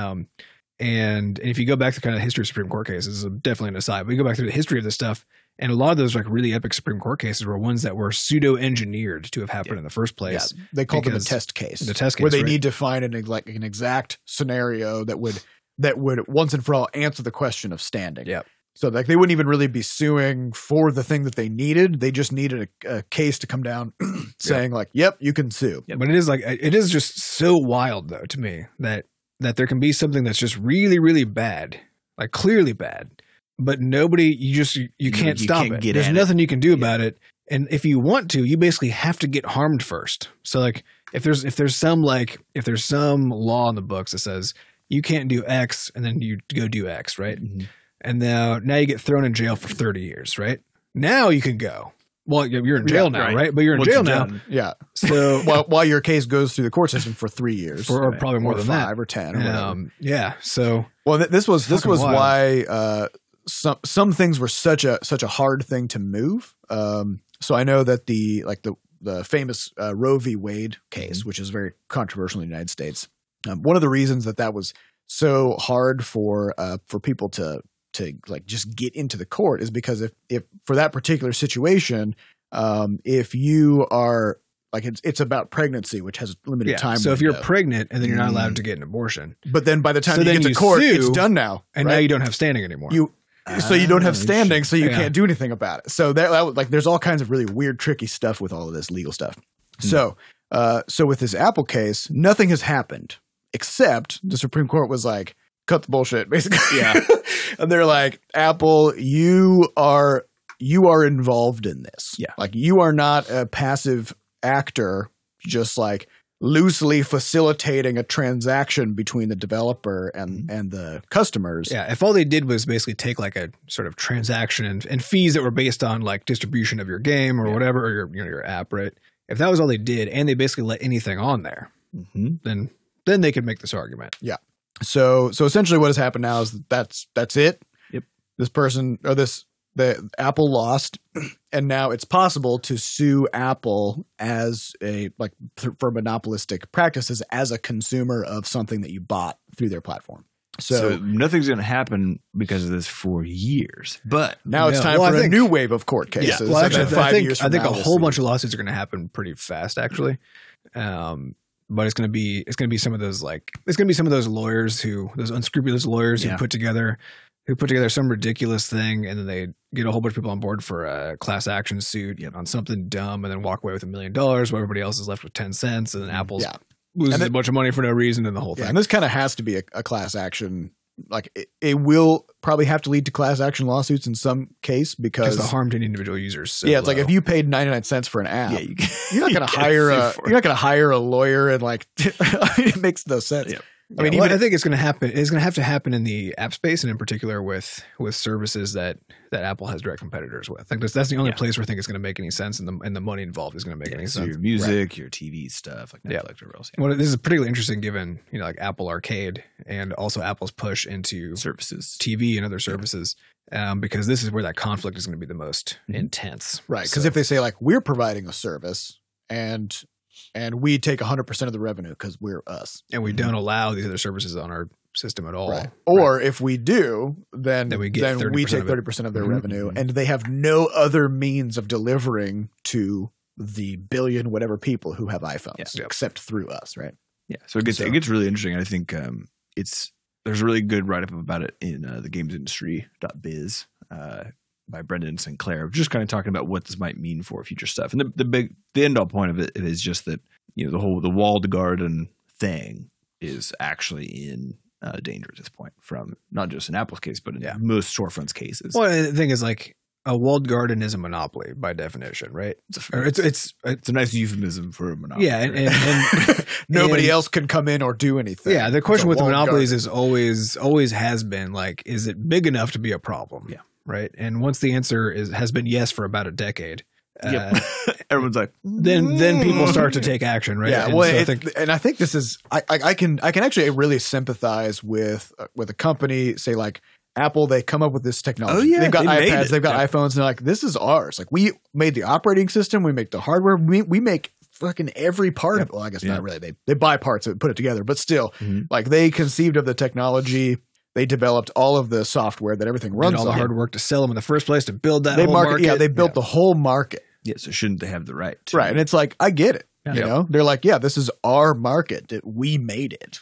And if you go back to kind of the history of Supreme Court cases, definitely an aside, but you go back through the history of this stuff, and a lot of those like really epic Supreme Court cases were ones that were pseudo-engineered to have happened in the first place. Yeah, they called them a test case. The test case, where they need to find an exact scenario that would once and for all answer the question of standing. Yeah. So like they wouldn't even really be suing for the thing that they needed. They just needed a case to come down saying like, yep, you can sue. Yeah, but it is just so wild though to me that there can be something that's just really, really bad, like clearly bad, but you can't stop it. There's nothing you can do about it. And if you want to, you basically have to get harmed first. So like if there's some law in the books that says you can't do X and then you go do X, right? Mm-hmm. And now you get thrown in jail for 30 years, right? Now you can go. Well, you're in jail now, right? But you're in Once jail you're now. done. Yeah. So While your case goes through the court system for 3 years, or probably more or than 5 that. or 10, or whatever. Yeah. So Well, this was Fucking wild. why some things were such a hard thing to move. So I know that the famous Roe v. Wade case, which is very controversial in the United States. One of the reasons that was so hard for people to like just get into the court is because if for that particular situation, if you are like it's about pregnancy, which has a limited time. So if you're window. pregnant and then you're not allowed to get an abortion, But then by the time So you then get to you court, sue, it's done now. and right? now you don't have standing anymore. So you don't have standing, so you Yeah. can't do anything about it. So that there's all kinds of really weird, tricky stuff with all of this legal stuff. So with this Apple case, nothing has happened except the Supreme Court was like, cut the bullshit, basically. Yeah. And they're like, Apple, you are involved in this. Yeah. Like you are not a passive actor, just like loosely facilitating a transaction between the developer and the customers. Yeah, if all they did was basically take like a sort of transaction and fees that were based on like distribution of your game or whatever, or your app, right? If that was all they did, and they basically let anything on there, then they could make this argument. Yeah. So essentially, what has happened now is that's it. Yep. This person or the Apple lost, and now it's possible to sue Apple as for monopolistic practices as a consumer of something that you bought through their platform. So nothing's going to happen because of this for years. But now it's time for a new wave of court cases. Well, actually, And then 5 years I from think now, a we'll whole see. bunch of lawsuits are going to happen pretty fast, actually. But it's going to be some of those lawyers those unscrupulous lawyers who put together some ridiculous thing, and then they get a whole bunch of people on board for a class action suit on something dumb, and then walk away with $1 million, while everybody else is left with 10 cents, and then Apple's loses a bunch of money for no reason, and the whole thing. And this kind of has to be a class action. Like it will probably have to lead to class action lawsuits in some case because the harm to individual users. So it's like low. if you paid 99 cents for an app, you're not going to hire a lawyer and like it makes no sense. Yeah. I mean, I think it's going to happen. It's going to have to happen in the app space, and in particular with services that Apple has direct competitors with. Like that's the only place where I think it's going to make any sense, and the money involved is going to make any sense. Your music, your TV stuff, like Netflix or else. Well, this is particularly interesting given like Apple Arcade and also Apple's push into Services, TV, and other services, because this is where that conflict is going to be the most intense. Right? Because if they say like we're providing a service and we take 100% of the revenue because we're us. And we don't allow these other services on our system at all. Right. Or if we do, then we take 30% of their revenue, and they have no other means of delivering to the billion whatever people who have iPhones except through us, right? Yeah. So it gets really interesting. I think there's a really good write-up about it in the gamesindustry.biz by Brendan Sinclair, just kind of talking about what this might mean for future stuff. And the end all point of it is just that, the walled garden thing is actually in danger at this point, from not just in Apple's case, but in most storefronts' cases. Well, the thing is, like, a walled garden is a monopoly by definition, right? It's a nice euphemism for a monopoly. Yeah, and nobody else can come in or do anything. Yeah, the question with monopolies is always has been like, is it big enough to be a problem? Yeah. Right. And once the answer has been yes for about a decade, everyone's like, then people start to take action, right? Yeah. And Well, so I think this is I can actually really sympathize with a company, say like Apple. They come up with this technology. Oh, yeah, they've got they iPads, they've got iPhones, and they're like, this is ours. Like we made the operating system, we make the hardware, we make fucking every part of it. Well, I guess not really. They buy parts and put it together, but still, like they conceived of the technology. They developed all of the software that everything runs on. Did all the hard work to sell them in the first place, to build that whole market. Yeah, they built the whole market. Yeah, so shouldn't they have the right to? Right, and it's like, I get it. You know? They're like, yeah, this is our market. We made it.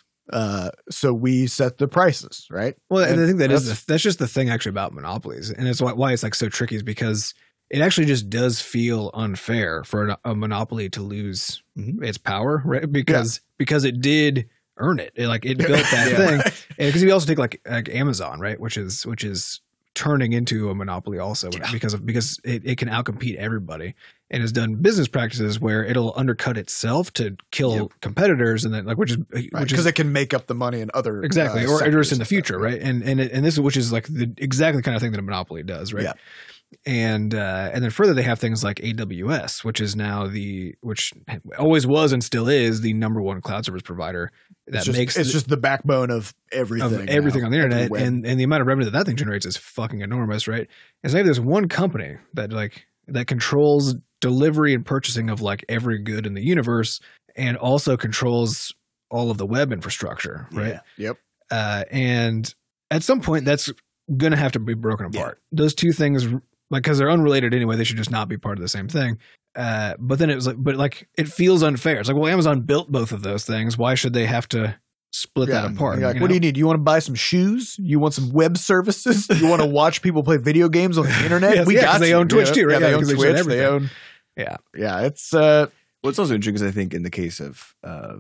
So we set the prices, right? Well, and I think that's just the thing actually about monopolies. And it's why it's like so tricky, is because it actually just does feel unfair for a monopoly to lose its power, right? Because it did earn it. It built that thing. And because you also take like Amazon, right, which is turning into a monopoly also because it can outcompete everybody, and has done business practices where it'll undercut itself to kill competitors, and then which is because it can make up the money in other or interest in the future, right? And this is which is like the exactly kind of thing that a monopoly does, right? And then further, they have things like AWS, which is now which always was and still is the number one cloud service provider that it's just the backbone of everything on the internet, and the amount of revenue that thing generates is fucking enormous, right? And so maybe there's one company that controls delivery and purchasing of like every good in the universe, and also controls all of the web infrastructure, right? Yeah. Yep. And at some point, that's going to have to be broken apart. Yeah. Those two things, like, because they're unrelated anyway, they should just not be part of the same thing. But then it was like, it feels unfair. It's like, well, Amazon built both of those things. Why should they have to split that apart? Like, what do you need? You want to buy some shoes? You want some web services? You want to watch people play video games on the internet? Yes, got they own Twitch too, right? Yeah, they own Twitch. They own. Yeah. It's. Well, it's also interesting because I think in the case of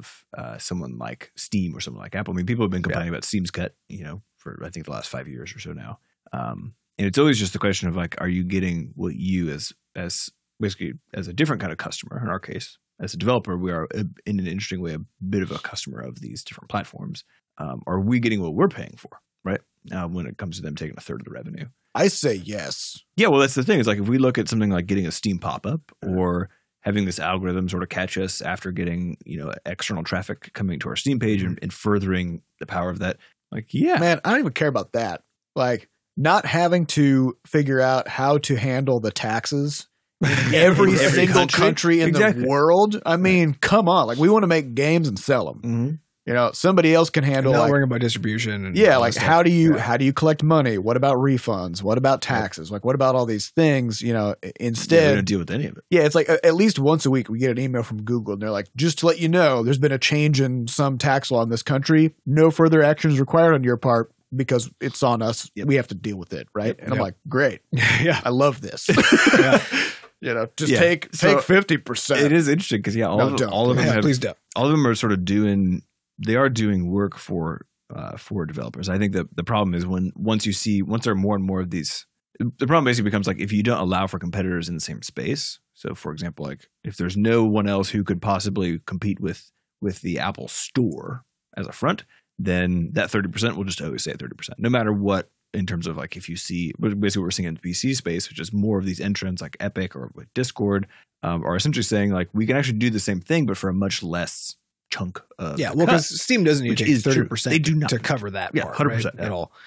someone like Steam or someone like Apple, I mean, people have been complaining about Steam's cut, for I think the last 5 years or so now. And it's always just the question of like, are you getting what you as basically as a different kind of customer? In our case, as a developer, we are in an interesting way a bit of a customer of these different platforms. Are we getting what we're paying for, right? When it comes to them taking a third of the revenue, I say yes. Yeah, well, that's the thing. Is like if we look at something like getting a Steam pop-up or having this algorithm sort of catch us after getting, external traffic coming to our Steam page and furthering the power of that. Like, yeah. Man, I don't even care about that. Like, not having to figure out how to handle the taxes in every single country in the world. I mean, come on. Like, we want to make games and sell them. Mm-hmm. Somebody else can handle. Not worrying about distribution. And like how do you collect money? What about refunds? What about taxes? Like what about all these things? Instead, they don't deal with any of it. Yeah, it's like at least once a week we get an email from Google and they're like, just to let you know, there's been a change in some tax law in this country. No further actions required on your part because it's on us. Yep. We have to deal with it, right? And I'm like, great, yeah, I love this. Take 50%. It is interesting because all of them have, please don't. All of them are sort of doing. They are doing work for developers. I think that the problem is once there are more and more of these, the problem basically becomes like if you don't allow for competitors in the same space. So, for example, like if there's no one else who could possibly compete with the Apple Store as a front, then that 30% will just always stay at 30%, no matter what. In terms of like if you see basically what we're seeing in the PC space, which is more of these entrants like Epic or with Discord, are essentially saying like we can actually do the same thing but for a much less chunk of because Steam doesn't need to take 30%. They do not to cover that part, 100% right, at all.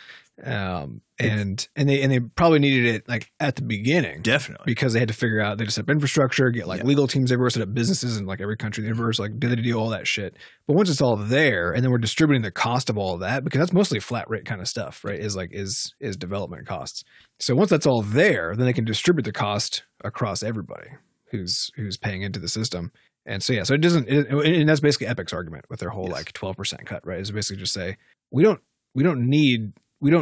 And they probably needed it like at the beginning, definitely, because they had to figure out they just set up infrastructure, get like legal teams everywhere, set up businesses in like every country in the universe, like did they do all that shit? But once it's all there, and then we're distributing the cost of all of that because that's mostly flat rate kind of stuff, right? Is development costs. So once that's all there, then they can distribute the cost across everybody who's paying into the system. And so so it doesn't, and that's basically Epic's argument with their whole like 12% cut, right? Is basically just say we don't need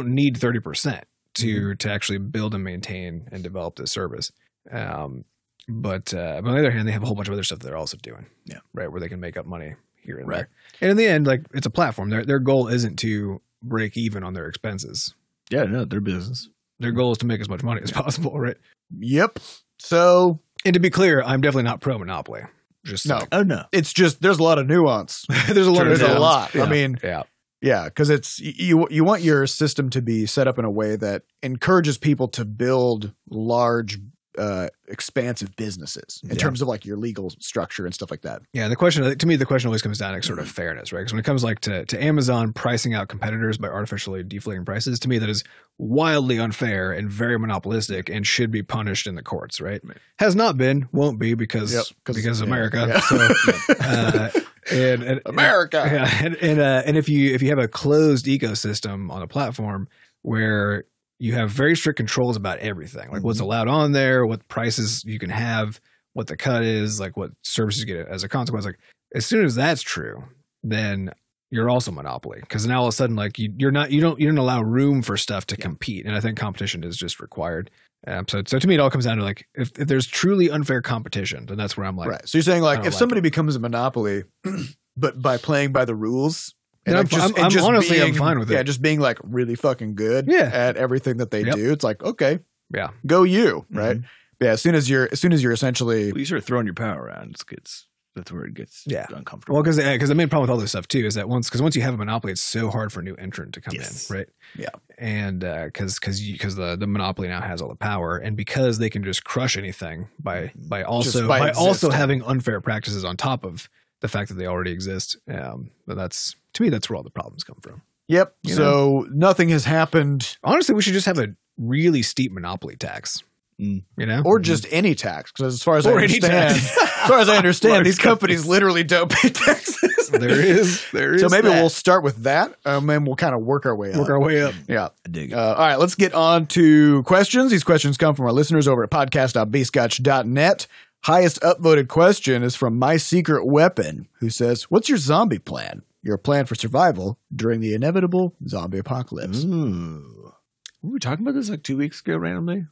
30% to actually build and maintain and develop this service. But on the other hand, they have a whole bunch of other stuff that they're also doing, right, where they can make up money here and there. And in the end, like it's a platform. Their goal isn't to break even on their expenses. Yeah, no, their business. Their goal is to make as much money as possible, right? Yep. So, and to be clear, I'm definitely not pro monopoly. No. It's just there's a lot of nuance. There's a lot. There's a lot. Yeah. I mean, yeah, because it's you want your system to be set up in a way that encourages people to build large, expansive businesses in terms of like your legal structure and stuff like that. Yeah, the question always comes down to sort of fairness, right? Because when it comes like to Amazon pricing out competitors by artificially deflating prices, to me that is wildly unfair and very monopolistic and should be punished in the courts, right? Has not been, won't be because of America. Yeah. So, and America. And if you have a closed ecosystem on a platform where you have very strict controls about everything, like what's allowed on there, what prices you can have, what the cut is, like what services you get as a consequence. Like as soon as that's true, then you're also monopoly, because now all of a sudden, like you don't allow room for stuff to compete, and I think competition is just required. So to me, it all comes down to like if there's truly unfair competition, then that's where I'm like, right. So you're saying like if somebody becomes a monopoly, but by playing by the rules. And I'm honestly I'm fine with it. Yeah, just being like really fucking good at everything that they do. It's like, okay, go you, right? Yeah, as soon as you're essentially, you start throwing your power around, it's That's where it gets Yeah. uncomfortable. Well, because the main problem with all this stuff too is that once you have a monopoly, it's so hard for a new entrant to come Yes. in, right? Yeah. And because the monopoly now has all the power, and because they can just crush anything by also existing. having unfair practices on top of the fact that they already exist. But that's, to me, that's where all the problems come from. Yep. You So nothing has happened, Honestly, we should just have a really steep monopoly tax. Mm. You know, or just any tax. Because as far as I Or any understand, tax. as far as I understand, Large these companies literally don't pay taxes. there is. So maybe that. we'll start with that, and then we'll kind of work our way up. work our way up. Yeah. I dig it. All right, let's get on to questions. These questions come from our listeners over at podcast.bscotch.net. Highest upvoted question is from My Secret Weapon, who says, "What's your zombie plan? Your plan for survival during the inevitable zombie apocalypse?" Ooh. Were we talking about this like 2 weeks ago randomly?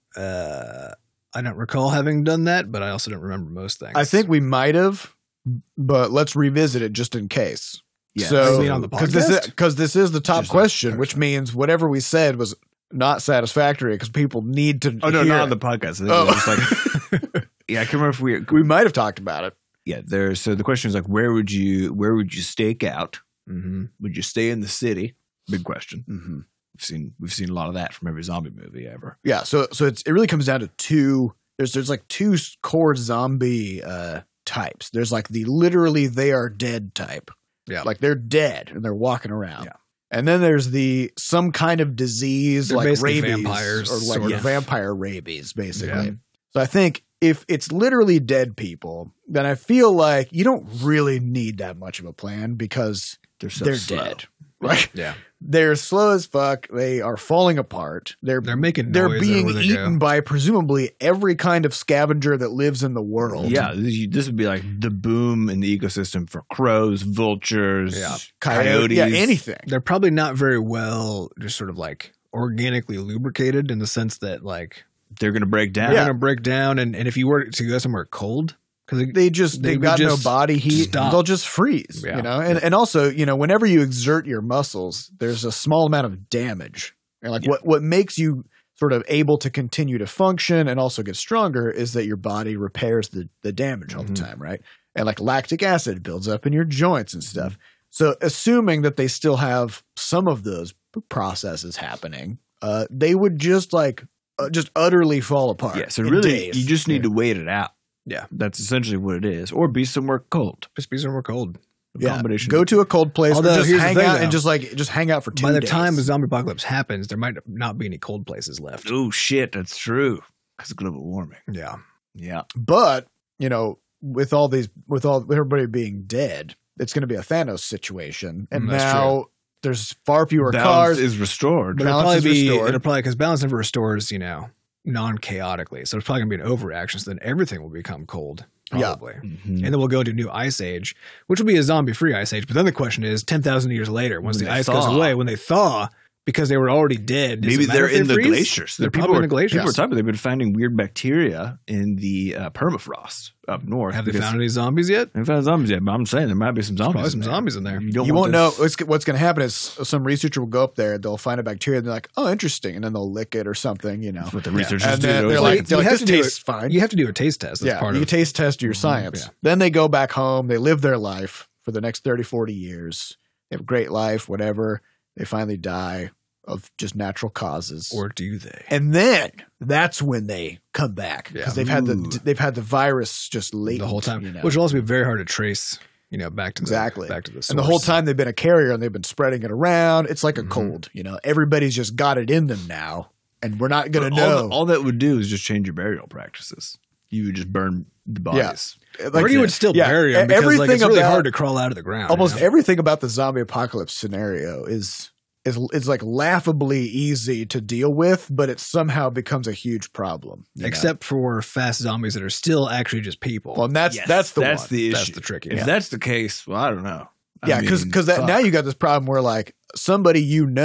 I don't recall having done that, but I also don't remember most things. I think we might have, but let's revisit it just in case. Yeah. So, You mean on the podcast? because this is the top Just question, like- which means whatever we said was not satisfactory because people need to. Oh no, hear not on it. the podcast. I think Oh. it was just like, yeah, I can't remember if We might have talked about it. yeah. There. So the question is like, where would you stake out? Mm-hmm. Would you stay in the city? Big question. Mm-hmm. We've seen a lot of that from every zombie movie ever. Yeah, so it really comes down to two. There's like two core zombie types. There's like the literally they are dead type. Yeah. Like they're dead and they're walking around. Yeah. And then there's the some kind of disease They're like basically rabies vampires, or like sort of. vampire rabies, basically. Yeah. So I think if it's literally dead people, then I feel like you don't really need that much of a plan because They're so they're slow. dead. Right? Yeah. They're slow as fuck. They are falling apart. They're making They're noise being everywhere they eaten go. by presumably every kind of scavenger that lives in the world. Yeah, this would be like the boom in the ecosystem for crows, vultures, Yeah. coyotes. Yeah, anything. They're probably not very well just sort of like organically lubricated in the sense that like They're going to break down. they're going to break down. And if you were to go somewhere cold, because They've would got no just body heat. stop. They'll just freeze. Yeah. You know, and also, you know, whenever you exert your muscles, there's a small amount of damage. And like what makes you sort of able to continue to function and also get stronger is that your body repairs the damage all the time, right? And like lactic acid builds up in your joints and stuff. So assuming that they still have some of those processes happening, they would just just utterly fall apart. Yeah, so in really, days. you just need to wait it out. Yeah. That's essentially what it is. Or be somewhere cold. just be somewhere cold. A combination. Go to a cold place, Although, or just here's the hang thing, out though. and just hang out for 2 By the days. time the zombie apocalypse happens, there might not be any cold places left. Oh, shit. That's true. Because of global warming. Yeah. Yeah. But you know, with everybody being dead, it's going to be a Thanos situation, and That's now there's far fewer Balance cars. is restored. But it'll Balance probably is be restored. because balance never restores, non-chaotically. So it's probably gonna be an overreaction. So then everything will become cold, Yeah. probably. Mhm. And then we'll go to a new ice age, which will be a zombie-free ice age. But then the question is, 10,000 years later, once When the they ice goes thaw. away, when they thaw, because they were already dead. does Maybe it matter they're if they in the freeze? glaciers. They're People probably in are- the glaciers. People are talking. They've been finding weird bacteria in the permafrost up north. Have they because- found any zombies yet? They haven't found zombies yet, but I'm saying there might be some zombies. Probably in some there. zombies in there. You, don't You want won't know. this- What's going to happen is some researcher will go up there, they'll find a bacteria, and they're like, "Oh, interesting," and then they'll lick it or something, That's what the researchers And do. then They're they're like, like, they're you like, have "This to do tastes fine." You have to do a taste test. That's Yeah, part you of taste test your science. yeah. Then they go back home. They live their life for the next 30, 40 years. They have a great life, whatever. They finally die of just natural causes. Or do they? And then that's when they come back Yeah. because they've had the virus just latent The whole time, you know? which will also be very hard to trace. Back to Exactly. back to the source. And the whole time they've been a carrier and they've been spreading it around. It's like a Mhm. cold, Everybody's just got it in them now, and we're not going to But know. all that would do is just change your burial practices. You would just burn the bodies. Like, or you would still yeah, bury them because everything it's really about- hard to crawl out of the ground. almost you know? everything about the zombie apocalypse scenario is like laughably easy to deal with, but it somehow becomes a huge problem. Except for fast zombies that are still actually just people. well, and that's Yes, that's the one. the issue. That's the tricky If one. that's the case, well, I don't know. Yeah, because fuck. now you got this problem where like somebody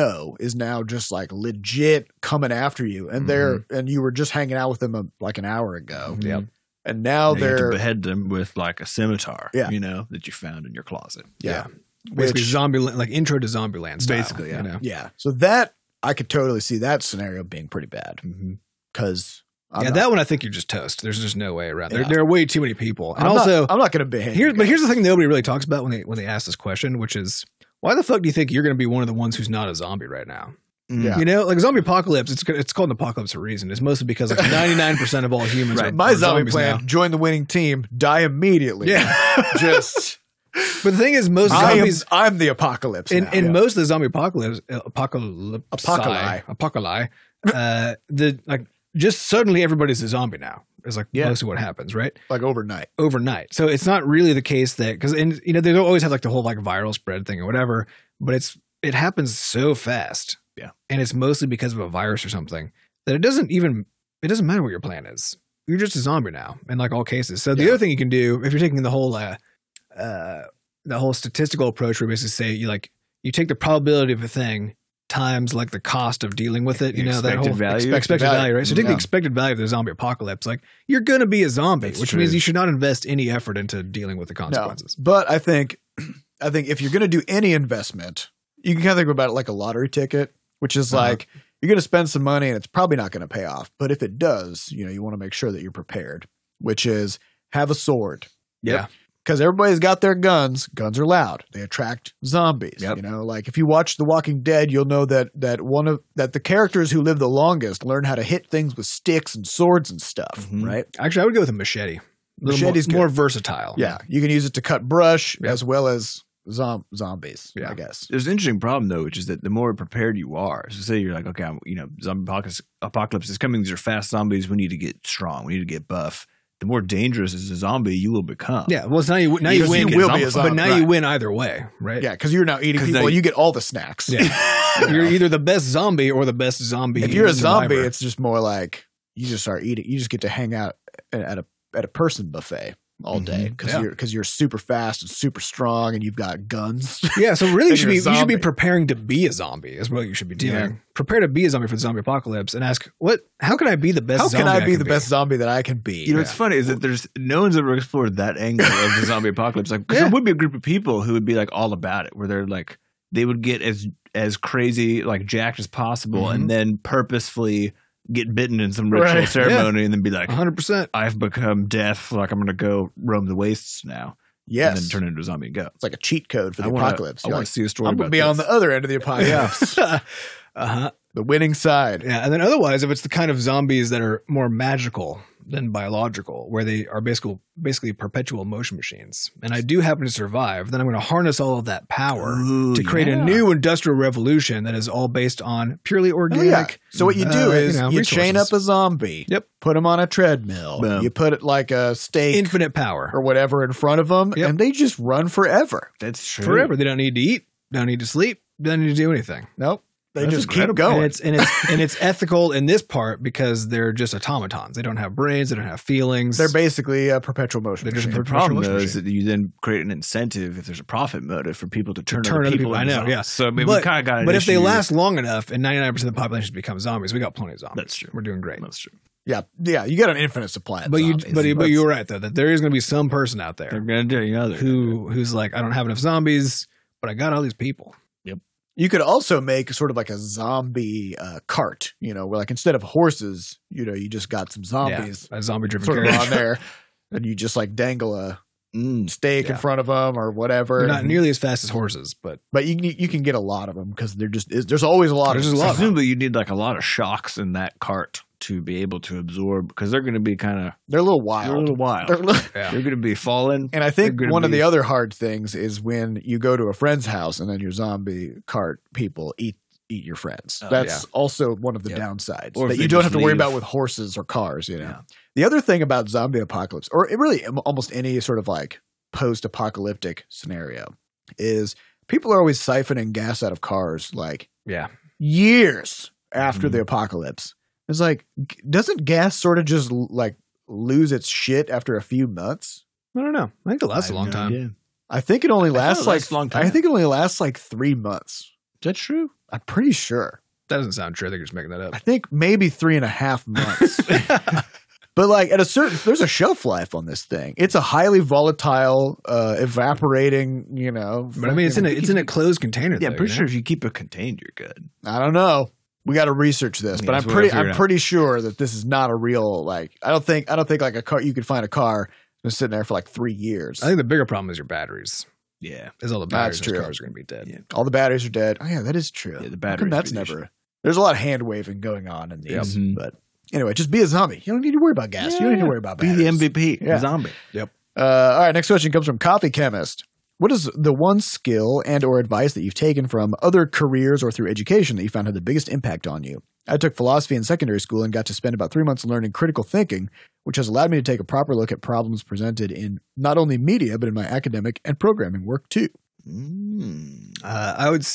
is now just like legit coming after you, and and you were just hanging out with them like an hour ago, Yep. and now you have to they're behead them with like a scimitar, Yeah. that you found in your closet. yeah. Basically, Which- zombie like intro to Zombieland style. Basically, yeah. Yeah. So that I could totally see that scenario being pretty bad Mm-hmm. because That one I think you're just toast. There's just no way around. Yeah. There are way too many people. And I'm also, not going to behave. here's the thing nobody really talks about when they ask this question, which is why the fuck do you think you're going to be one of the ones who's not a zombie right now? Yeah. You know, like zombie apocalypse, it's called an apocalypse for a reason. It's mostly because like 99% of all humans are My zombie zombies plan: now. join the winning team, die immediately. Yeah. Just. But the thing is, most zombies I'm the apocalypse. in now. most of the zombie apocalypse, the like just suddenly everybody's a zombie now. Is like mostly what happens, right? Like overnight. Overnight. So it's not really the case that because they don't always have like the whole like viral spread thing or whatever, but it happens so fast. Yeah. And it's mostly because of a virus or something that it doesn't matter what your plan is. You're just a zombie now in like all cases. So the other thing you can do if you're taking the whole statistical approach where you basically say you take the probability of a thing times like the cost of dealing with it, that whole expected value, right? So take the expected value of the zombie apocalypse. Like you're going to be a zombie, which means you should not invest any effort into dealing with the consequences. No, but I think if you're going to do any investment, you can kind of think about it like a lottery ticket, which is like you're going to spend some money and it's probably not going to pay off. But if it does, you want to make sure that you're prepared, which is have a sword. Yeah. Because everybody's got their guns. Guns are loud. They attract zombies. Yep. Like if you watch The Walking Dead, you'll know that the characters who live the longest learn how to hit things with sticks and swords and stuff, right? Actually, I would go with a machete. Machete's more versatile. Yeah, you can use it to cut brush as well as zombies. I guess There's an interesting problem though, which is that the more prepared you are, so say you're like, okay, zombie apocalypse is coming. These are fast zombies. We need to get strong. We need to get buff. The more dangerous as a zombie you will become. Yeah, well, now you win. You will be a zombie, but now you win either way, right? Yeah, because you're now eating people. You get all the snacks. Yeah. You're either the best zombie or the best zombie. If you're a zombie, survivor. it's just more like you just start eating. You just get to hang out at a person buffet all day because you're super fast and super strong and you've got guns. Yeah, so really you should be zombie. preparing to be a zombie is what you should be doing. Yeah. Prepare to be a zombie for the zombie apocalypse and ask, how can I be the best How zombie can I be can the best zombie that I can be? What's funny is that there's no one's ever explored that angle of the zombie apocalypse. Like, because there would be a group of people who would be like all about it, where they're like, they would get as crazy, like jacked as possible, and then purposefully get bitten in some ritual ceremony, and then be like, 100%. I've become death. Like I'm going to go roam the wastes now. Yes. And then turn into a zombie and go. It's like a cheat code for the apocalypse. I want to see a story I'm about going to be on the other end of the apocalypse. The winning side. Yeah, and then otherwise, if it's the kind of zombies that are more magical than biological, where they are basically perpetual motion machines, and I do happen to survive, then I'm going to harness all of that power to create a new industrial revolution that is all based on purely organic. So what you do is you chain resources. up a zombie, put him on a treadmill, Boom. you put it like a steak Infinite power. or whatever in front of them, and they just run forever. That's true. Forever. They don't need to eat, don't need to sleep, don't need to do anything. Nope. They That's just incredible. keep going. And it's ethical in this part because they're just automatons. They don't have brains. They don't have feelings. They're basically a perpetual motion. They're just machine. The problem though is that you then create an incentive if there's a profit motive for people to turn other people I into know, zombies. yeah. So I mean, but we kind of got an But if they issue. last long enough and 99% of the population becomes zombies, we got plenty of zombies. That's true. We're doing great. That's true. Yeah. You got an infinite supply of But zombies. you're right though that there is going to be some person out They're there gonna do who's like, I don't have enough zombies, but I got all these people. You could also make sort of like a zombie cart, where like instead of horses, you just got some zombies A zombie-driven sort of carriage. on there, and you just like dangle a steak in Yeah. front of them or whatever. They're not nearly as fast as horses, but you can get a lot of them because there's always a lot There's of just a them. lot of them. Presumably, you need like a lot of shocks in that cart to be able to absorb because they're going to be kind of They're a little wild. they're a little wild. They're a little- yeah. They're going to be falling. And I think They're gonna one of be- the other hard things is when you go to a friend's house and then your zombie cart people eat your friends. Oh, That's also one of the downsides Or if that they you don't just have to worry leave. about with horses or cars. Yeah. The other thing about zombie apocalypse, or really almost any sort of like post-apocalyptic scenario, is people are always siphoning gas out of cars like yeah. years after the apocalypse. It's like, doesn't gas sort of just like lose its shit after a few months? I don't know. I think it lasts a long time. I think it only lasts it lasts a long time. I think it only lasts like 3 months. That's true. I'm pretty sure. That doesn't sound true. I think you're just making that up. I think maybe 3.5 months. But like there's a shelf life on this thing. It's a highly volatile, evaporating, But I mean, it's in a closed container. Yeah, though, I'm pretty sure if you keep it contained, you're good. I don't know. We got to research this, Yeah, but so we gotta figure I'm it out. pretty sure that this is not a real like. I don't think like a car. You could find a car that's sitting there for like 3 years. I think the bigger problem is your batteries. Yeah. Is all the That's batteries in true. cars are going to be dead. Yeah. All the batteries are dead. Oh yeah, that is true. Yeah, the How come batteries that's are the never. There's a lot of hand waving going on in these, Yep. Mhm. but anyway, just be a zombie. You don't need to worry about gas. You don't need to worry about Be batteries. the MVP. Yeah. Zombie. All right, next question comes from Coffee Chemist. What is the one skill and or advice that you've taken from other careers or through education that you found had the biggest impact on you? I took philosophy in secondary school and got to spend about 3 months learning critical thinking, which has allowed me to take a proper look at problems presented in not only media, but in my academic and programming work too. I would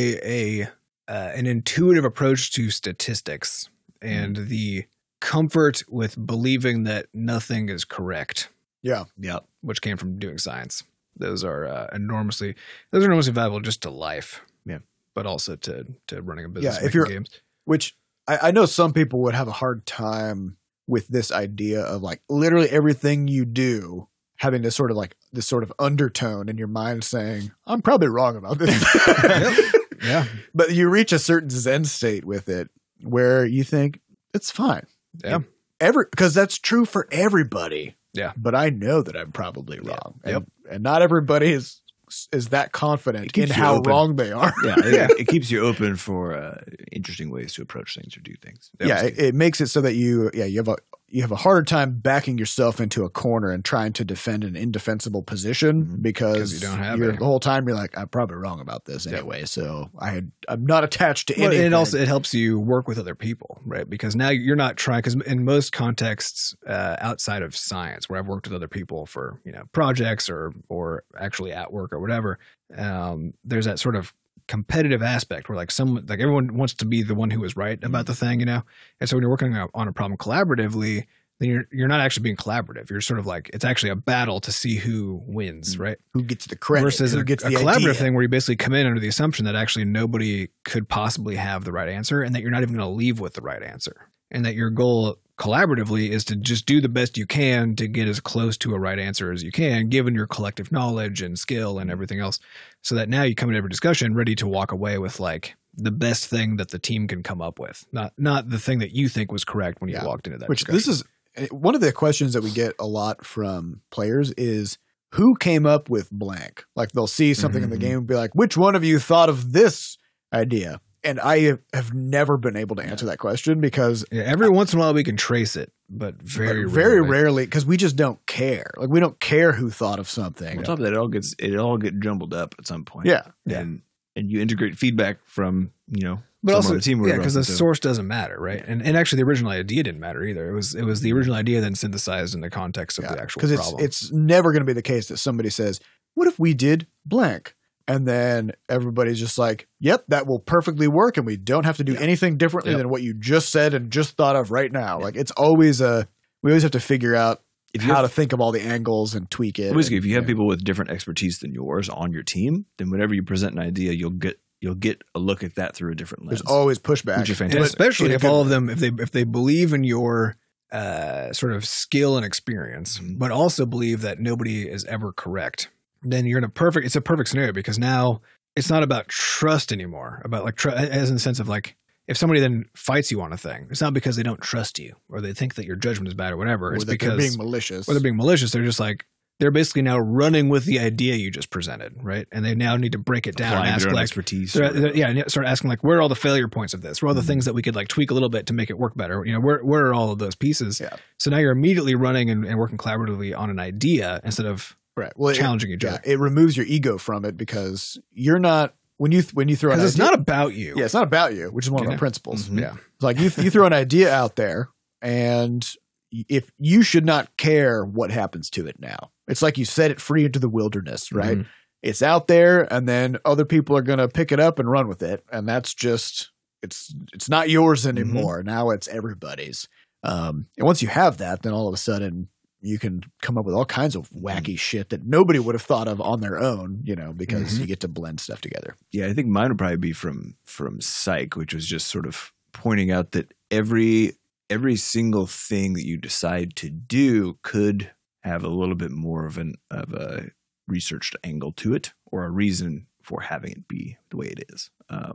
say an intuitive approach to statistics and the comfort with believing that nothing is correct, Yeah. Yep. which came from doing science. Those are enormously valuable just to life. Yeah. But also to running a business. Yeah, if making you're- games. Which I know some people would have a hard time with this idea of like literally everything you do having this sort of undertone in your mind saying, I'm probably wrong about this. Yeah. But you reach a certain Zen state with it where you think it's fine. Yeah. Because that's true for everybody. Yeah. But I know that I'm probably wrong. Yep. And not everybody is that confident in keeps you how open. wrong they are. Yeah. It keeps you open for interesting ways to approach things or do things. Yeah, it makes it so that you have a harder time backing yourself into a corner and trying to defend an indefensible position because you don't have you're, any. the whole time you're like, I'm probably wrong about this anyway. So I'm not attached to Well, anything. and it helps you work with other people, right? Because now you're not trying. Because in most contexts outside of science, where I've worked with other people for projects or actually at work or whatever, there's that sort of competitive aspect where like everyone wants to be the one who is right about the thing, And so when you're working on a problem collaboratively, then you're not actually being collaborative. You're sort of like it's actually a battle to see who wins, right? who gets the credit, Versus who a gets the collaborative idea. thing where you basically come in under the assumption that actually nobody could possibly have the right answer and that you're not even going to leave with the right answer. And that your goal collaboratively is to just do the best you can to get as close to a right answer as you can, given your collective knowledge and skill and everything else. So that now you come into every discussion ready to walk away with like the best thing that the team can come up with, not the thing that you think was correct when you walked into that Which discussion. this is one of the questions that we get a lot from players is who came up with blank? Like they'll see something in the game and be like, which one of you thought of this idea? And I have never been able to answer that question because every once in a while we can trace it, but very rarely because we just don't care. Like we don't care who thought of something. On top of that, it all get jumbled up at some point. Yeah. And you integrate feedback from But someone also, on the team. because the source doesn't matter, right? And actually, the original idea didn't matter either. It was the original idea then synthesized in the context of the actual problem. Because it's never going to be the case that somebody says, "What if we did blank?" And then everybody's just like, "Yep, that will perfectly work, and we don't have to do anything differently than what you just said and just thought of right now." Like it's always we always have to figure out how to think of all the angles and tweak it. Basically, if you have people with different expertise than yours on your team, then whenever you present an idea, you'll get a look at that through a different lens. There's always pushback, Which is And fantastic. especially in a if good all of way. them, if they believe in your sort of skill and experience, but also believe that nobody is ever correct, then you're in it's a perfect scenario because now it's not about trust anymore. About like as in the sense of like if somebody then fights you on a thing, it's not because they don't trust you or they think that your judgment is bad or whatever. or It's that because they're being malicious. or they're being malicious. They're just like they're basically now running with the idea you just presented, right? And they now need to break it down and Applying ask their own like expertise. and start asking like where are all the failure points of this? Where are all the things that we could like tweak a little bit to make it work better? Where are all of those pieces? Yeah. So now you're immediately running and working collaboratively on an idea instead of right. Well, challenging each other. it removes your ego from it because you're not when you throw an Because it's idea- not about you. Yeah, it's not about you, which is one of our principles. Mhm. Yeah. It's like you throw an idea out there, and if you should not care what happens to it now, it's like you set it free into the wilderness, right? Mhm. It's out there, and then other people are going to pick it up and run with it, and that's just it's not yours anymore. Now it's everybody's. And once you have that, then all of a sudden you can come up with all kinds of wacky shit that nobody would have thought of on their own, because you get to blend stuff together. Yeah, I think mine would probably be from Psych, which was just sort of pointing out that every single thing that you decide to do could have a little bit more of a researched angle to it or a reason for having it be the way it is.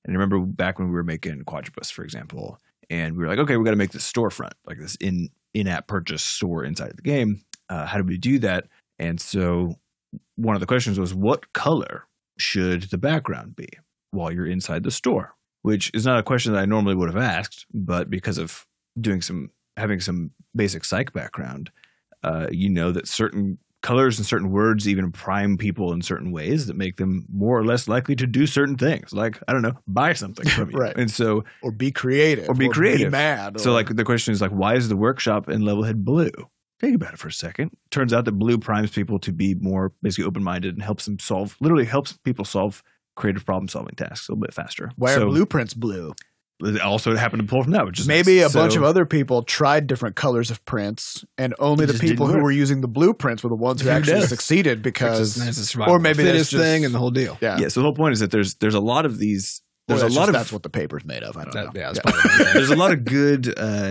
And I remember back when we were making Quadribus, for example, and we were like, okay, we got to make this storefront, like this in-app purchase store inside the game. How do we do that? And so one of the questions was, what color should the background be while you're inside the store? Which is not a question that I normally would have asked, but because of having some basic psych background, you know that certain colors and certain words even prime people in certain ways that make them more or less likely to do certain things. Like, I don't know, buy something from you. Right. And so, or be creative. Be mad. So like the question is like, why is the workshop in Levelhead blue? Think about it for a second. Turns out that blue primes people to be more basically open-minded and helps people solve creative problem-solving tasks a little bit faster. Why are blueprints blue? It also happened to pull from that, which is maybe nice. a bunch of other people tried different colors of prints, and only the people who were using the blueprints were the ones who actually succeeded because, or maybe that's just thing and the whole deal. Yeah. So the whole point is that there's a lot of these. That's what the paper's made of. I don't know. Yeah, there's a lot of good.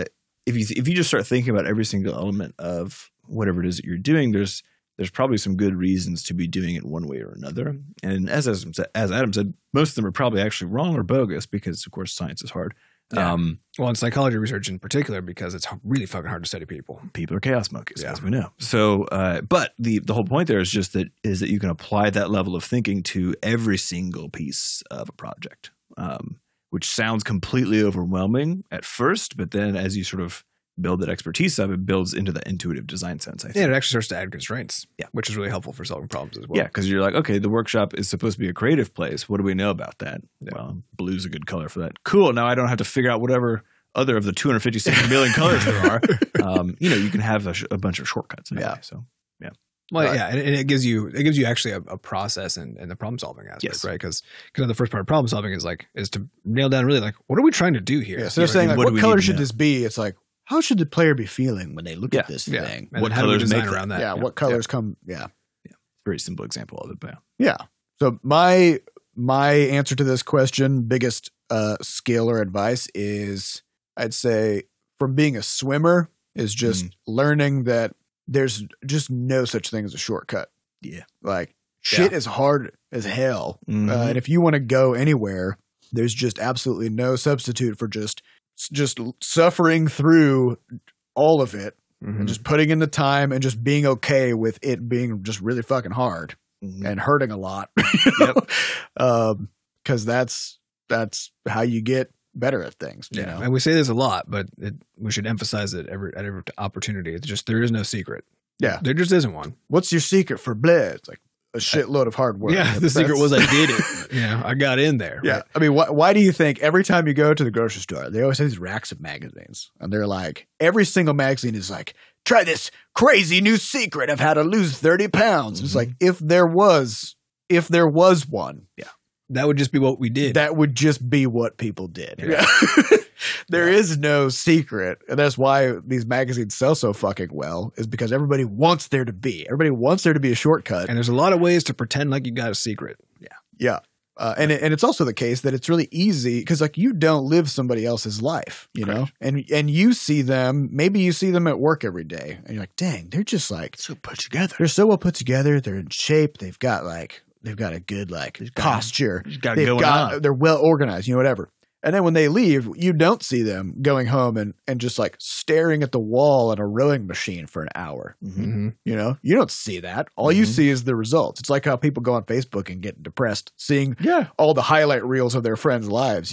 If you just start thinking about every single element of whatever it is that you're doing, there's probably some good reasons to be doing it one way or another. And as Adam said, most of them are probably actually wrong or bogus because, of course, science is hard. Yeah. Well, in psychology research in particular, because it's really fucking hard to study people. People are chaos monkeys, as we know. So, but the whole point there is just that you can apply that level of thinking to every single piece of a project, which sounds completely overwhelming at first, but then as you sort of build that expertise up, it builds into the intuitive design sense, I think. Yeah, it actually starts to add constraints, which is really helpful for solving problems as well. Yeah, because you're like, okay, the workshop is supposed to be a creative place. What do we know about that? Yeah. Well, blue's a good color for that. Cool, now I don't have to figure out whatever other of the 256 million colors there are. You can have a bunch of shortcuts anyway, so. Well, and it gives you actually a process in the problem solving aspect, right? Because the first part of problem solving is to nail down really like, what are we trying to do here? Yeah, so they're saying like, what color should this be? It's like, how should the player be feeling when they look at this thing? And what colors design around that? Yeah, what colors come? Yeah, very simple example of it, but yeah. So my answer to this question, biggest skill or advice is, I'd say, from being a swimmer, is just learning that there's just no such thing as a shortcut. Yeah, like shit is hard as hell, and if you want to go anywhere, there's just absolutely no substitute for just suffering through all of it and just putting in the time and just being okay with it being just really fucking hard and hurting a lot. Because that's how you get better at things. You know? And we say this a lot, but we should emphasize it at every opportunity. It's just, there is no secret. Yeah. There just isn't one. What's your secret for Bled? It's like a shitload of hard work. Yeah, the secret was I did it. I got in there. Yeah. Right? I mean, why do you think every time you go to the grocery store, they always have these racks of magazines, and they're like, every single magazine is like, try this crazy new secret of how to lose 30 pounds. It's like, if there was one, that would just be what we did. That would just be what people did. Yeah. There is no secret. And that's why these magazines sell so fucking well, is because everybody wants there to be. Everybody wants there to be a shortcut. And there's a lot of ways to pretend like you got a secret. Yeah. And it's also the case that it's really easy because like you don't live somebody else's life, you know, and you see them, maybe you see them at work every day and you're like, dang, they're just like so put together. They're so well put together. They're in shape. They've got a good posture. They're well organized, whatever. And then when they leave, you don't see them going home and just like staring at the wall at a rowing machine for an hour. You don't see that. All you see is the results. It's like how people go on Facebook and get depressed seeing all the highlight reels of their friends' lives,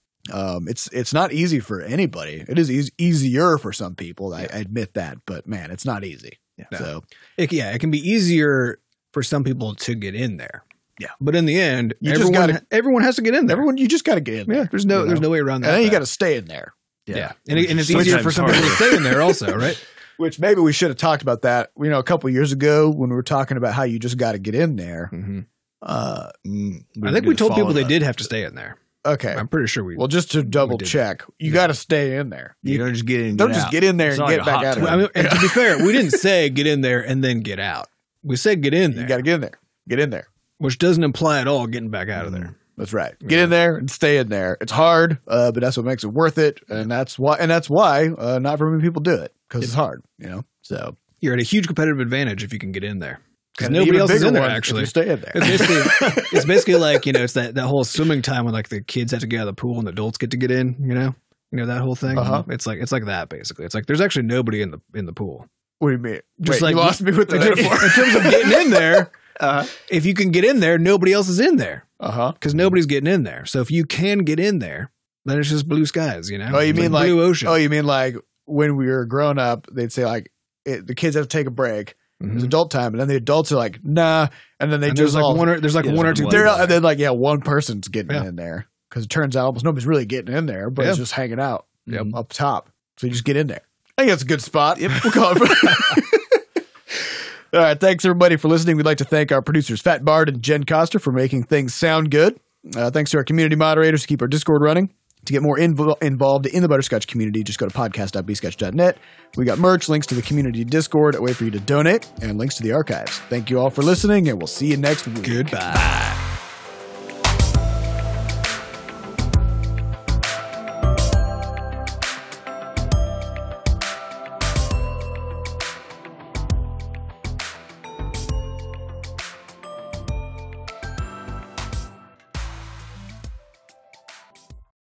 It's not easy for anybody. It is easier for some people. I admit that, but man, it's not easy. So it can be easier for some people to get in there. Yeah. But in the end, everyone has to get in there. You just got to get in there. Yeah. There's no way around that. And then you got to stay in there. Yeah. And it's easier for some people to stay in there also, right? Which maybe we should have talked about that, a couple of years ago when we were talking about how you just got to get in there. I think we told people they did have to stay in there. Okay. I'm pretty sure well, just to double check, you got to stay in there. You don't just get in. Don't just get in there and get back out. And to be fair, we didn't say get in there and then get out. We said get in there. You got to get in there. Get in there. Which doesn't imply at all getting back out of there. That's right. Get in there and stay in there. It's hard, but that's what makes it worth it, and that's why not very many people do it because it's hard. So you're at a huge competitive advantage if you can get in there. because And nobody even else is bigger in there. ones if Actually, you're staying there. it's basically like it's that whole swimming time when like the kids have to get out of the pool and the adults get to get in. You know that whole thing. Uh-huh. It's like that basically. It's like there's actually nobody in the pool. What do you mean? Just Wait, like you lost me with the in terms of getting in there. If you can get in there, nobody else is in there because nobody's getting in there. So if you can get in there, then it's just blue skies. You know. Oh, you mean like blue ocean? Oh, you mean like when we were growing up, they'd say like the kids have to take a break. It's adult time, and then the adults are like, nah, and then they And just there's like all one or two. one. they're, people and then like one person's getting Yeah. in there because it turns out almost nobody's really getting in there, but it's Yeah. just hanging out Yep. up top. So you just get in there. I think that's a good spot. Yep, we'll call it. All right, thanks everybody for listening. We'd like to thank our producers Fat Bard and Jen Coster for making things sound good. Thanks to our community moderators to keep our Discord running. To get more involved in the Butterscotch community, just go to podcast.bscotch.net. We got merch, links to the community Discord, a way for you to donate, and links to the archives. Thank you all for listening, and we'll see you next week. Goodbye.